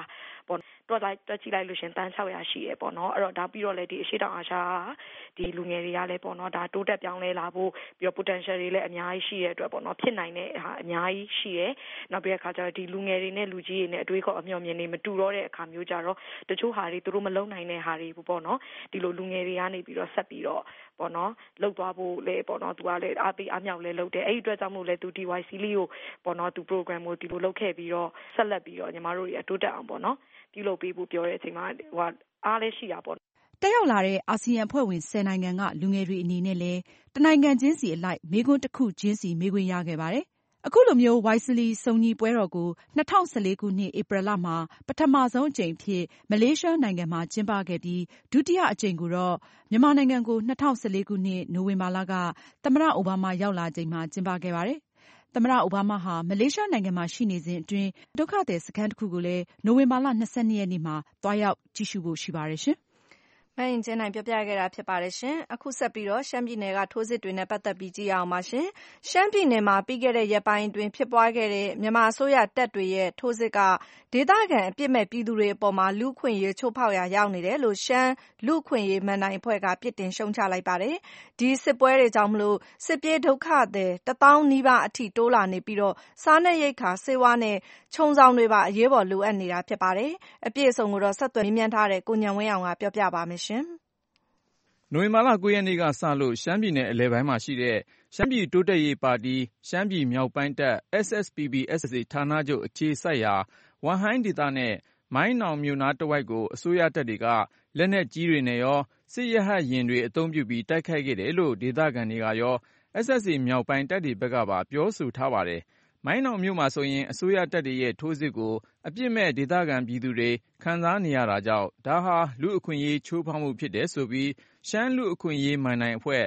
ပေါ့တွက်ကြည့်လိုက်လို့ရှင်တန်း600ရှိရပေါ့နော်အဲ့တော့ဒါပြီးတော့လေဒီအရှိတောင်အာရှဒီလူငယ်တွေကလည်းပေါ့နော်ဒါတိုးတက်ပြောင်းလဲလာဖို့ပြီးတော့ potential တွေလည်းအများကြီးရှိရတဲ့အတွက်ပေါ့နော်ဖြစ်နိုင်တဲ့ဟာအများကြီးရှိရနောက်ပြီးအခါကျတော့ဒီလူငယ်တွေနဲ့လူကြီးတွေနဲ့အတွေးခေါ်အမျှော်မြင်တွေမတူတော့တဲ့အခါမျိုးကြတော့တချို့ဟာတွေသူတို့မလုံနိုင်တဲ့ဟာတွေပေါ့နော်ဒီလိုလူငယ်တွေကနေပြီးတော့ဆက်ပြီးတော့ပေါ့နော်လှုပ်သွားဖို့လေပေါ့နော်သူကလည်းအားပေးအားမြောက်လဲလုပ်တယ်အဲ့ဒီအတွက်ကြောင့်မို့လဲသူ DYC လေးကိုပေါ့နော်သူ program ကိုဒီလိုလုပ်ခဲ့ပြီးတော့ဆက်လက်ပြီးတော့ညီမတို့တွေအတိုးတက်အောင်ပေါ့နော်ပြုလုပ်ပေးဖို့ပြောတဲ့အချိန်မှာဟိုအားလည်းရှိတာပေါ့တက်ရောက်လာတဲ့အာဆီယံအဖွဲ့ဝင်10နိုင်ငံကလူငယ်တွေအနေနဲ့လည်းတနိုင်ငံချင်းစီအလိုက်မေးခွန်းတစ်ခုချင်းစီမေးခွင့်ရခဲ့ပါတယ်။အခုလိုမျိုး Wisely စုံညီပွဲတော်ကို2014ခုနှစ်ဧပြီလမှာပထမဆုံးအကြိမ်ဖြစ်မလေးရှားနိုင်ငံမှာကျင်းပခဲ့ပြီးဒုတိယအကြိမ်ကိုတော့မြန်မာနိုင်ငံကို2014ခုနှစ်နိုဝင်ဘာလကသမ္မတအိုဘားမားရောက်လာချိန်မှာကျင်းပခဲ့ပါတယ်။သမ္မတအိုဘားမားဟာမလေးရှားနိုင်ငံမှာရှိနေစဉ်အတွင်းဒုက္ခသည်စခန်းတစ်ခုကိုလည်းနိုဝင်ဘာလ22ရက်နေ့မှာသွားရောက်ကြည့်ရှုဖို့ရှိပါတယ်ရှင်။မအင်ကြင်းနိုင်ပြောပြခဲ့တာဖြစ်ပါတယ်ရှင်။အခုဆက်ပြီးတော့ရှမ်းပြည်နယ်ကထိုးစစ်တွေနဲ့ပတ်သက်ပြီးကြည့်အောင်ပါရှင်။ရှမ်းပြည်နယ်မှာပြီးခဲ့တဲ့ရက်ပိုင်းအတွင်းဖြစ်ပွားခဲ့တဲ့မြန်မာအစိုးရတပ်တွေရဲ့ထိုးစစ်ကဒေသခံအပြစ်မဲ့ပြည်သူတွေအပေါ်မှာလူ့အခွင့်အရေးချိုးဖောက်ရာရောက်နေတယ်လို့ရှမ်းလူ့အခွင့်အရေးမန်တိုင်အဖွဲ့ကပြစ်တင်ရှုံချလိုက်ပါတယ်။ဒီစစ်ပွဲတွေကြောင့်မလို့စစ်ပြေးဒုက္ခသည်1000နီးပါးအထိတိုးလာနေပြီးတော့စားနပ်ရိက္ခာဆေးဝါးနဲ့ခြုံဆောင်တွေပါအရေးပေါ်လိုအပ်နေတာဖြစ်ပါတယ်။အပြည့်အစုံကိုတော့ဆက်သွယ်မေးမြန်းထားတဲ့ကိုဉာဏ်ဝင်းအောင်ကပြောပြပါမယ်ရှင်။နိုဝင်ဘာလ9ရက်နေ့ကစလို့ရှမ်းပြည်နယ်အလယ်ပိုင်းမှာရှိတဲ့ရှမ်းပြည်တိုးတက်ရေးပါတီရှမ်းပြည်မြောက်ပိုင်းတပ် SSPP/SSA ဌာနချုပ်အခြေစိုက်ရာဝမ်ဟိုင်းဒေသနဲ့မိုင်းနောင်မြို့နားတဝိုက်ကိုအစိုးရတပ်တွေကလက်နက်ကြီးတွေနဲ့ရောစစ်ရဟတ်ယာဉ်တွေအသုံးပြုပြီးတိုက်ခိုက်ခဲ့တယ်လို့ဒေသခံတွေကရော SSA မြောက်ပိုင်းတပ်တွေဘက်ကပါပြောဆိုထားပါတယ်။မိုင်းနောင်မြို့မှာဆိုရင်အစိုးရတပ်တွေရဲ့ထိုးစစ်ကိုအပြစ်မဲ့ဒေသခံပြည်သူတွေခံစားနေရတာကြောင့်ဒါဟာလူ့အခွင့်အရေးချိုးဖောက်မှုဖြစ်တယ်ဆိုပြီးရှမ်းလူ့အခွင့်အရေးမန်တိုင်အဖွဲ့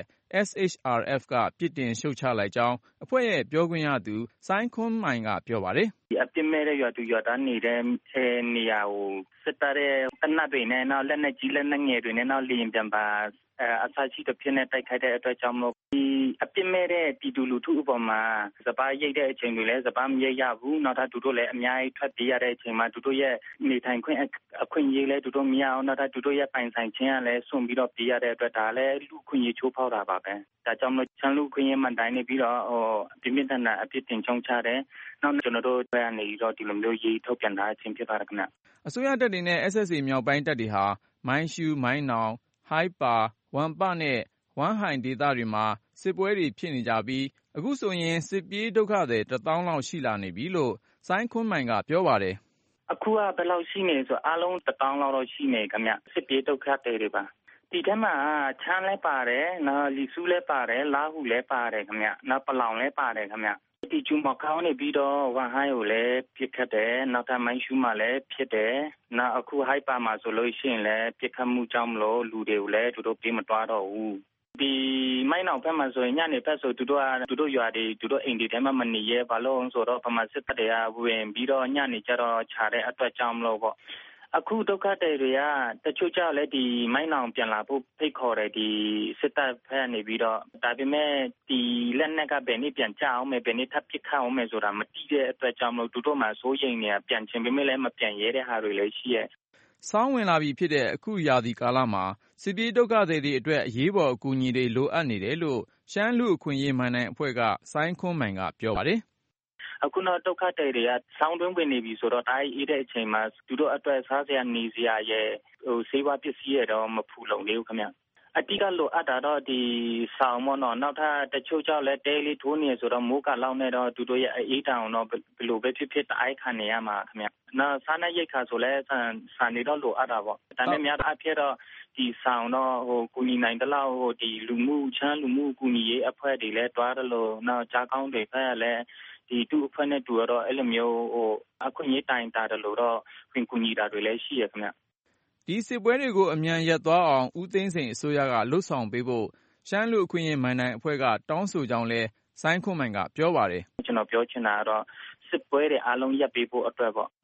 SHRF ကပြစ်တင်ရှုတ်ချလိုက်ကြောင်းအဖွဲ့ရဲ့ပြောခွင့်ရသူစိုင်းခွန်းမိုင်ကပြောပါတယ်။ဒီအပြစ်မဲ့တဲ့ရွာသူရွာသားနေတဲ့နေရာကိုစစ်တပ်ရဲ့တနက်တွေနဲ့နောက်လက်နက်ကြီးလက်နက်ငယ်တွေနဲ့နောက်လေရင်ပြန်ပါအစရှိတဲ့ဖြစ်နေတိုက်ခိုက်တဲ့အတွက်ကြောင့်မို့ဒီအပြစ်မဲ့တဲ့ပြည်သူလူထုအပေါ်မှာစပားရိတ်တဲ့အချိန်တွေလည်းစပားမရိတ်ရဘူးနောက်ထပ်သူတို့လည်းအများကြီးထွက်ပြေးရတဲ့အချိန်မှာသူတို့ရဲ့နေထိုင်ခွင့်အခွင့်အရေးလည်းသူတို့မရအောင်နောက်ထပ်သူတို့ရဲ့ပိုင်ဆိုင်ခြင်းကလည်းစွန့်ပြီးတော့ပြေးရတဲ့အတွက်ဒါလည်းလူခွင့်ရေးချိုးဖောက်တာပါပဲဒါကြောင့်မို့ချမ်းလူခွင့်ရေးမှန်တိုင်းနေပြီးတော့ပြင်းပြထန်ထန်အပြစ်တင်ချုံချတယ်နောက်ကျွန်တော်တို့ဘက်ကနေတော့ဒီလိုမျိုးရေးထုတ်ပြန်ထားခြင်းဖြစ်ပါတယ်ခင်ဗျအစိုးရတပ်တွေနဲ့ SSA မြောက်ပိုင်းတပ်တွေဟာမိုင်းရှူးမိုင်းနောင်ဟိုက်ပါဝမ်ပနဲ့ဝမ်ဟိုင်ဒေသတွေမှာစစ်ပွဲတွေဖြစ်နေကြပြီးအခုဆိုရင်စစ်ပြေးဒုက္ခသည်1000လောက်ရှိလာနေပြီလို့စိုင်းခွန်းမိုင်ကပြောပါတယ်အခုကဘယ်လောက်ရှိနေဆိုအားလုံး1000လောက်တော့ရှိနေခင်ဗျစစ်ပြေးဒုက္ခသည်တွေပါဒီထဲမှာချမ်းလဲပါတယ်နော်လီဆူလဲပါတယ်လာဟုလဲပါတယ်ခင်ဗျနောက်ပလောင်လဲပါတယ်ခင်ဗျဒီကျူမကောင်းနေပြီးတော့ဝမ်ဟိုင်းကိုလည်းပြစ်ခတ်တယ်နောက်ထပ်မိုင်းရှူးမှလည်းဖြစ်တယ်နောက်အခုဟိုက်ပါမှာဆိုလို့ရှိရင်လည်းပြစ်ခတ်မှုကြောင့်မလို့လူတွေကိုလည်းသူတို့ပြေးမသွားတော့ဘူးဒီမိုင်းနောင်ဘက်မှာဆိုရင်ညနေဘက်ဆိုသူတို့ရွာတွေသူတို့အိမ်တွေထဲမှာမနေရဲဘာလို့ဆိုတော့ပမာစစ်တပ်တွေကဝင်ပြီးတော့ညနေကျတော့ခြာတဲ့အတွက်ကြောင့်မလို့ပေါ့အခုဒုက္ခတွေတွေကတချို့ကြောက်လဲဒီမိုင်းနောင်ပြန်လာဖို့ဖိတ်ခေါ်တယ်ဒီစစ်တပ်ဖက်နေပြီးတော့ဒါပေမဲ့ဒီလက်နက်ကဘယ်နည်းပြန်ကြအောင်မယ်ဘယ်နည်းထပ်ပစ်ခတ်အောင်မယ်ဆိုတာမသိတဲ့အတွက်ကြောင့်မလို့သူတို့မှစိုးရိမ်နေပြန်ချင်ပေမဲ့လည်းမပြန်ရဲတဲ့ဟာတွေလည်းရှိရဲ့ဆောင်းဝင်လာပြီဖြစ်တဲ့အခုရာသီကာလမှာစစ်ပြေးဒုက္ခသည်တွေအတွက်အရေးပေါ်အကူအညီတွေလိုအပ်နေတယ်လို့ရှမ်းလူ့အခွင့်အရေးမန်တိုင်အဖွဲ့ကစိုင်းခွန်းမိုင်ကပြောပါတယ်အခုတော့ဒုက္ခတွေတွေကဆောင်းတွင်းဝင်နေပြီဆိုတော့တိုင်းအေးတဲ့အချိန်မှာသူတို့အတွက်စားစရာနေစရာရဲ့ဆေးဝါးပစ္စည်းရတော့မဖူလုံသေးဘူးခင်ဗျအတိကလိုအပ်တာတော့ဒီဆောင်းမနော်နောက်ထပ်တချို့ကြောင့်လည်းတဲလေးထိုးနေဆိုတော့မိုးကလောက်နေတော့သူတို့ရဲ့အေးတောင်တော့ဘယ်လိုပဲဖြစ်ဖြစ်တိုင်းခံနေရမှာခင်ဗျနောက်စားနပ်ရိက္ခာဆိုလဲဆန်နေတော့လိုအပ်တာပေါ့ဒါနဲ့များအဖြစ်တော့ဒီဆောင်တော့ကူညီနိုင်တဲ့လောက်ဒီလူမှုချမ်းလူမှုကူညီရေးအဖွဲ့တွေလည်းတွားတယ်လို့နောက်ကြားကောင်းတွေဖက်လည်းဒီတူအဖွဲ့နဲ့တူတော့အဲ့လိုမျိုးအခွင့်အရေးတိုင်တာတယ်လို့တော့ခွင့်ကူညီတာတွေလည်းရှိရခင်ဗျဒီစစ်ပွဲတွေကိုအမြန်ရပ်သွားအောင်ဦးသိန်းစိန်အစိုးရကလှုပ်ဆောင်ပေးဖို့ရှမ်းလူအခွင့်အရေးမန်တိုင်အဖွဲ့ကတောင်းဆိုကြောင်းလဲစိုင်းခွန်းမိုင်ကပြောပါတယ်ကျွန်တော်ပြောချင်တာကတော့စစ်ပွဲတွေအားလုံးရပ်ပေးဖို့အတွက်ပေါ့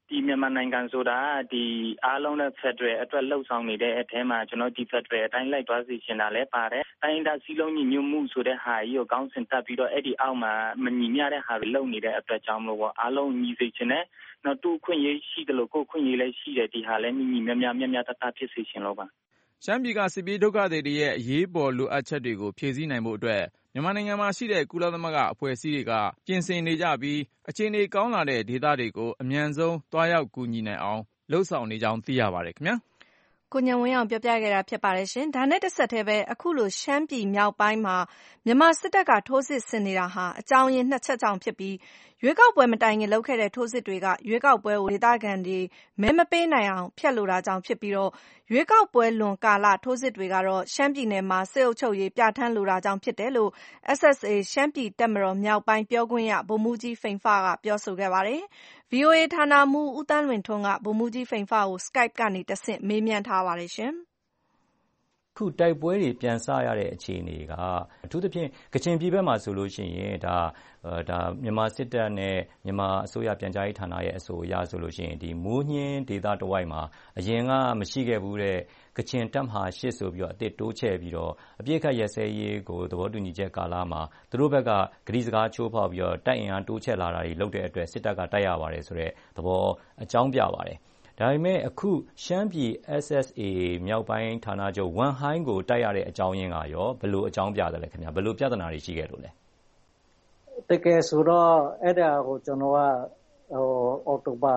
ဒီမြန်မာနိုင်ငံဆိုတာဒီအားလုံးနဲ့ဖက်ဒရယ်အတွက်လှုပ်ဆောင်နေတဲ့အထဲမှာကျွန်တော်ဒီဖက်ဒရယ်အတိုင်းလိုက်သွားစီချင်တာလည်းပါတယ်။တိုင်းဒေသစည်းလုံးညီညွတ်မှုဆိုတဲ့ဟာကြီးကိုကောင်းစင်တက်ပြီးတော့အဲ့ဒီအောက်မှာမညီမျှတဲ့ဟာတွေလုပ်နေတဲ့အတွက်ကြောင့်မလို့ပေါ့အားလုံးညီစေချင်တယ်။နောက်သူ့ခွင့်ရေးရှိတယ်လို့ကိုယ်ခွင့်ရေးလည်းရှိတယ်ဒီဟာလည်းညီမျှတတဖြစ်စေချင်လို့ပါ။ရှမ်းပြည်ကစစ်ပြေးဒုက္ခသည်တွေရဲ့အရေးပေါ်လိုအပ်ချက်တွေကိုဖြည့်ဆည်းနိုင်ဖို့အတွက်မြန်မာနိုင်ငံမှာရှိတဲ့ကုလသမဂ္ဂအဖွဲ့အစည်းတွေကပြင်ဆင်နေကြပြီးအခြေအနေကောင်းလာတဲ့ဒေသတွေကိုအမြန်ဆုံးသွားရောက်ကူညီနိုင်အောင်လှုံ့ဆော်နေကြောင်းသိရပါတယ်ခင်ဗျာ။ကိုဉာဏ်ဝင်းအောင်ပြောပြခဲ့တာဖြစ်ပါတယ်ရှင်။ဒါနဲ့တစ်ဆက်တည်းပဲအခုလိုရှမ်းပြည်မြောက်ပိုင်းမှာမြန်မာစစ်တပ်ကထိုးစစ်ဆင်နေတာဟာအကြောင်းရင်း2ချက်ကြောင့်ဖြစ်ပြီးရွေးကောက်ပွဲမတိုင်ခင်လုပ်ခဲ့တဲ့ထိုးစစ်တွေကရွေးကောက်ပွဲကိုဒေသခံတွေမဲမပေးနိုင်အောင်ဖျက်လိုတာကြောင့်ဖြစ်ပြီးတော့ရွေးကောက်ပွဲလွန်ကာလထိုးစစ်တွေကတော့ရှမ်းပြည်နယ်မှာစစ်အုပ်ချုပ်ရေးပြဋ္ဌာန်းလိုတာကြောင့်ဖြစ်တယ်လို့ SSA ရှမ်းပြည်တပ်မတော်မြောက်ပိုင်းပြောခွင့်ရဗိုလ်မှူးကြီးဖိန်ဖကပြောဆိုခဲ့ပါတယ်။ VOA ဌာနမှူးဦးသန်းလွင်ထွန်းကဗိုလ်မှူးကြီးဖိန်ဖကို Skype ကနေတဆင့်မေးမြန်းထားပါတယ်ရှင်။ခုတိုက်ပွဲတွေပြန်စရတဲ့အခြေအနေကအထူးသဖြင့်ကချင်ပြည်ဘက်မှာဆိုလို့ရှိရင်ဒါမြန်မာစစ်တပ်နဲ့မြန်မာအစိုးရပြန်ကြားရေးဌာနရဲ့အဆိုအရဆိုလို့ရှိရင်ဒီမိုးညင်းဒေသတဝိုက်မှာအရင်ကမရှိခဲ့ဘူးတဲ့ကချင်တပ်မဟာ8ဆိုပြီးတော့အသစ်တိုးချဲ့ပြီးတော့အပြည့်အခက်ရစဲရေးကိုသဘောတူညီချက်ကာလမှာသူတို့ဘက်ကဂရိစကားချိုးဖောက်ပြီးတော့တိုက်အင်အားတိုးချဲ့လာတာတွေလုပ်တဲ့အတွက်စစ်တပ်ကတိုက်ရပါတယ်ဆိုတဲ့သဘောအကြောင်းပြပါတယ်ဒါပေမဲ့အခုရှမ်းပြည် SSA မြောက်ပိုင်းဌာနချုပ်ဝန်ဟိုင်းကိုတိုက်ရတဲ့အကြောင်းရင်းကရောဘယ်လိုအကြောင်းပြတယ်လဲခင်ဗျာဘယ်လိုပြဿနာတွေရှိခဲ့လို့လဲတကယ်ဆိုတော့အဲ့ဒါကိုကျွန်တော်ကအော်တိုဘာ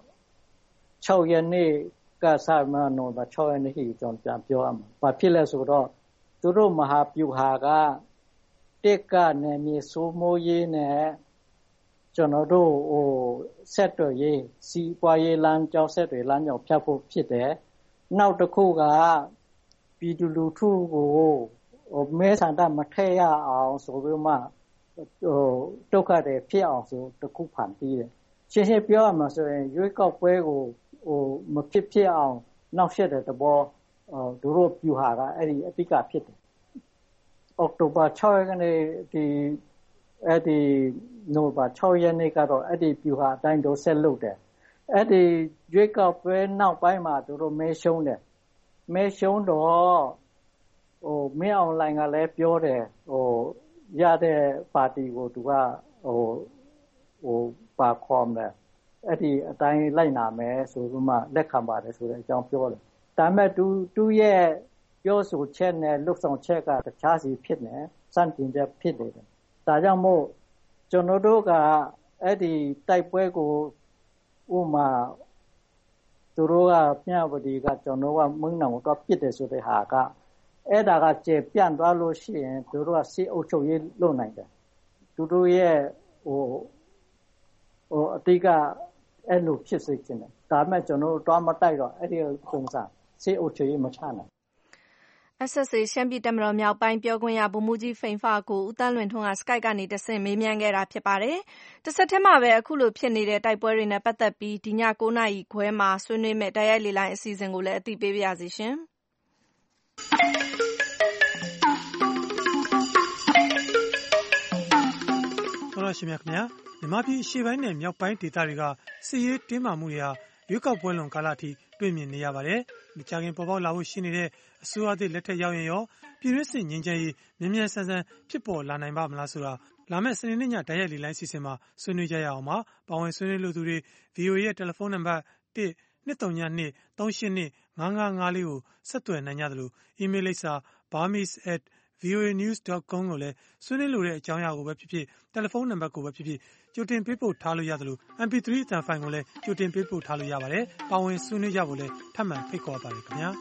6ရက်နေ့ကစမှနိုဘာ6ရက်နေ့ကျွန်တော်ပြန်ပြောရမှာဘာဖြစ်လဲဆိုတော့သူတို့မဟာဗျူဟာကတက်ကနေမြေစိုးမိုးရေးနဲ့ကျွန်တော်တို့ဆက်တွယ်ရေးစီးပွားရေးလမ်းကြောင်းဆက်တွယ်လမ်းကြောင်းဖြတ်ဖို့ဖြစ်တယ်နောက်တစ်ခုကပြည်သူလူထုကိုမဲဆန္ဒမထည့်ရအောင်ဆိုပြီးမှဒုက္ခတွေဖြစ်အောင်ဆိုတစ်ခုဖန်တီးတယ်ရှင်းရှင်းပြောရမှာဆိုရင်ရွေးကောက်ပွဲကိုမဖြစ်အောင်နောက်ဆက်တဲ့သဘောသူတို့ပြူဟာကအဲ့ဒီအတိတ်ကဖြစ်တယ်အောက်တိုဘာ6ရက်နေ့အဲ့ဒီနိုဘာ6ရက်နေ့ကတော့အဲ့ဒီပြူဟာအတိုင်းတော့ဆက်လုပ်တယ်အဲ့ဒီရွေးကောက်ပွဲနောက်ပိုင်းမှာသူတို့မဲရှုံးတယ်မဲရှုံးတော့မင်းအွန်လိုင်းကလည်းပြောတယ်ရတဲ့ပါတီကိုသူကပါခေါ်မယ်အဲ့ဒီအတိုင်းလိုက်နာမယ်ဆိုပြီးမှလက်ခံပါတယ်ဆိုတဲ့အကြောင်းပြောတယ်ဒါပေမဲ့သူရဲ့ပြောဆိုချက်နဲ့လုပ်ဆောင်ချက်ကတခြားစီဖြစ်နေစံတင်ချက်ဖြစ်နေတယ်ဒါကြောင့်မို့ကျွန်တော်တို့ကအဲ့ဒီတိုက်ပွဲကိုဥမာသူတို့ကမြဝတီကကျွန်တော်ကမင်းနောင်တော့ပြစ်တယ်ဆိုတဲ့ဟာကအဲ့ဒါကကျေပြန့်သွားလို့ရှိရင်သူတို့ကစစ်အုပ်ချုပ်ရေးလုပ်နိုင်တယ်သူတို့ရဲ့အတိတ်ကအဲ့လိုဖြစ်စေချင်တယ်ဒါပေမဲ့ကျွန်တော်တို့တော့မတိုက်တော့အဲ့ဒီပုံစံစစ်အုပ်ချုပ်ရေးမချနိုင် SSA ရှမ်းပြည်တပ်မတော်မြောက်ပိုင်းပြောခွင့်ရဗိုလ်မှူးကြီးဖိန်ဖကိုဦးသန်းလွင်ထွန်းက Skype ကနေတဆင့်မေးမြန်းခဲ့တာဖြစ်ပါတယ်။တစ်ဆက်တည်းမှာပဲအခုလိုဖြစ်နေတဲ့တိုက်ပွဲတွေနဲ့ပတ်သက်ပြီးဒီည9:00 နာရီခွဲမှာဆွေးနွေးမဲ့တိုက်ရိုက်လေလိုင်းအစီအစဉ်ကိုလည်းအသိပေးပါရစေရှင်။တော်ရရှိမြခင်ဗျာမြန်မာပြည်အရှေ့ပိုင်းနဲ့မြောက်ပိုင်းဒေသတွေကစစ်ရေးတင်းမာမှုတွေဟာရွေးကောက်ပွဲလွန်ကာလအထိတွေ့မြင်နေရပါတယ်။မကြာခင်ပေါ်ပေါက်လာဖို့ရှိနေတဲ့အစိုးရသစ်လက်ထက်ရောက်ရင်ရောပြည်တွင်းစစ်ငြိမ်းချမ်းရေးမြန်မြန်ဆန်ဆန်ဖြစ်ပေါ်လာနိုင်ပါမလားဆိုတာလာမယ့်စနေနေ့ညတိုက်ရိုက်လေလိုင်းစီစဉ်မှာဆွေးနွေးကြရအောင်ပါ။ပါဝင်ဆွေးနွေးလို့သူတွေ VOA ရဲ့တယ်လီဖုန်းနံပါတ်1-232-382-5554ကိုဆက်သွယ်နိုင်ကြသလိုအီးမေးလ်လိပ်စာ burmese@voanews.com ကိုလည်းဆွေးနွေးလိုတဲ့အကြောင်းအရာကိုပဲဖြစ်ဖြစ်တယ်လီဖုန်းနံပါတ်ကိုပဲဖြစ်ဖြစ်ကြိုတင်ပေးပို့ထားလို့ရသလို MP3 အသံဖိုင်ကိုလည်းကြိုတင်ပေးပို့ထားလို့ရပါတယ်။ပါဝင်ဆွေးနွေးကြဖို့လည်းထပ်မံဖိတ်ခေါ်ပါရခင်ဗျာ။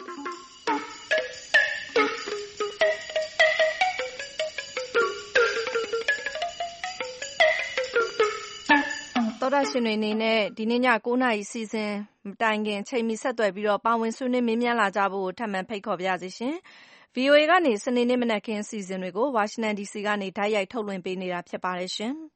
သောတရှင်တွေအနေနဲ့ဒီနေ့ည9:00 နာရီစီစဉ်မတိုင်ခင်ချိန်မီဆက်သွယ်ပြီးတော့ပါဝင်ဆွေးနွေးမေးမြန်းလာကြဖို့ထပ်မံဖိတ်ခေါ်ပါရစေရှင်။ VOA ကနေစနေနေ့မနက်ခင်းအစီအစဉ်တွေကို Washington DC ကနေတိုက်ရိုက်ထုတ်လွှင့်ပေးနေတာဖြစ်ပါတယ်ရှင်။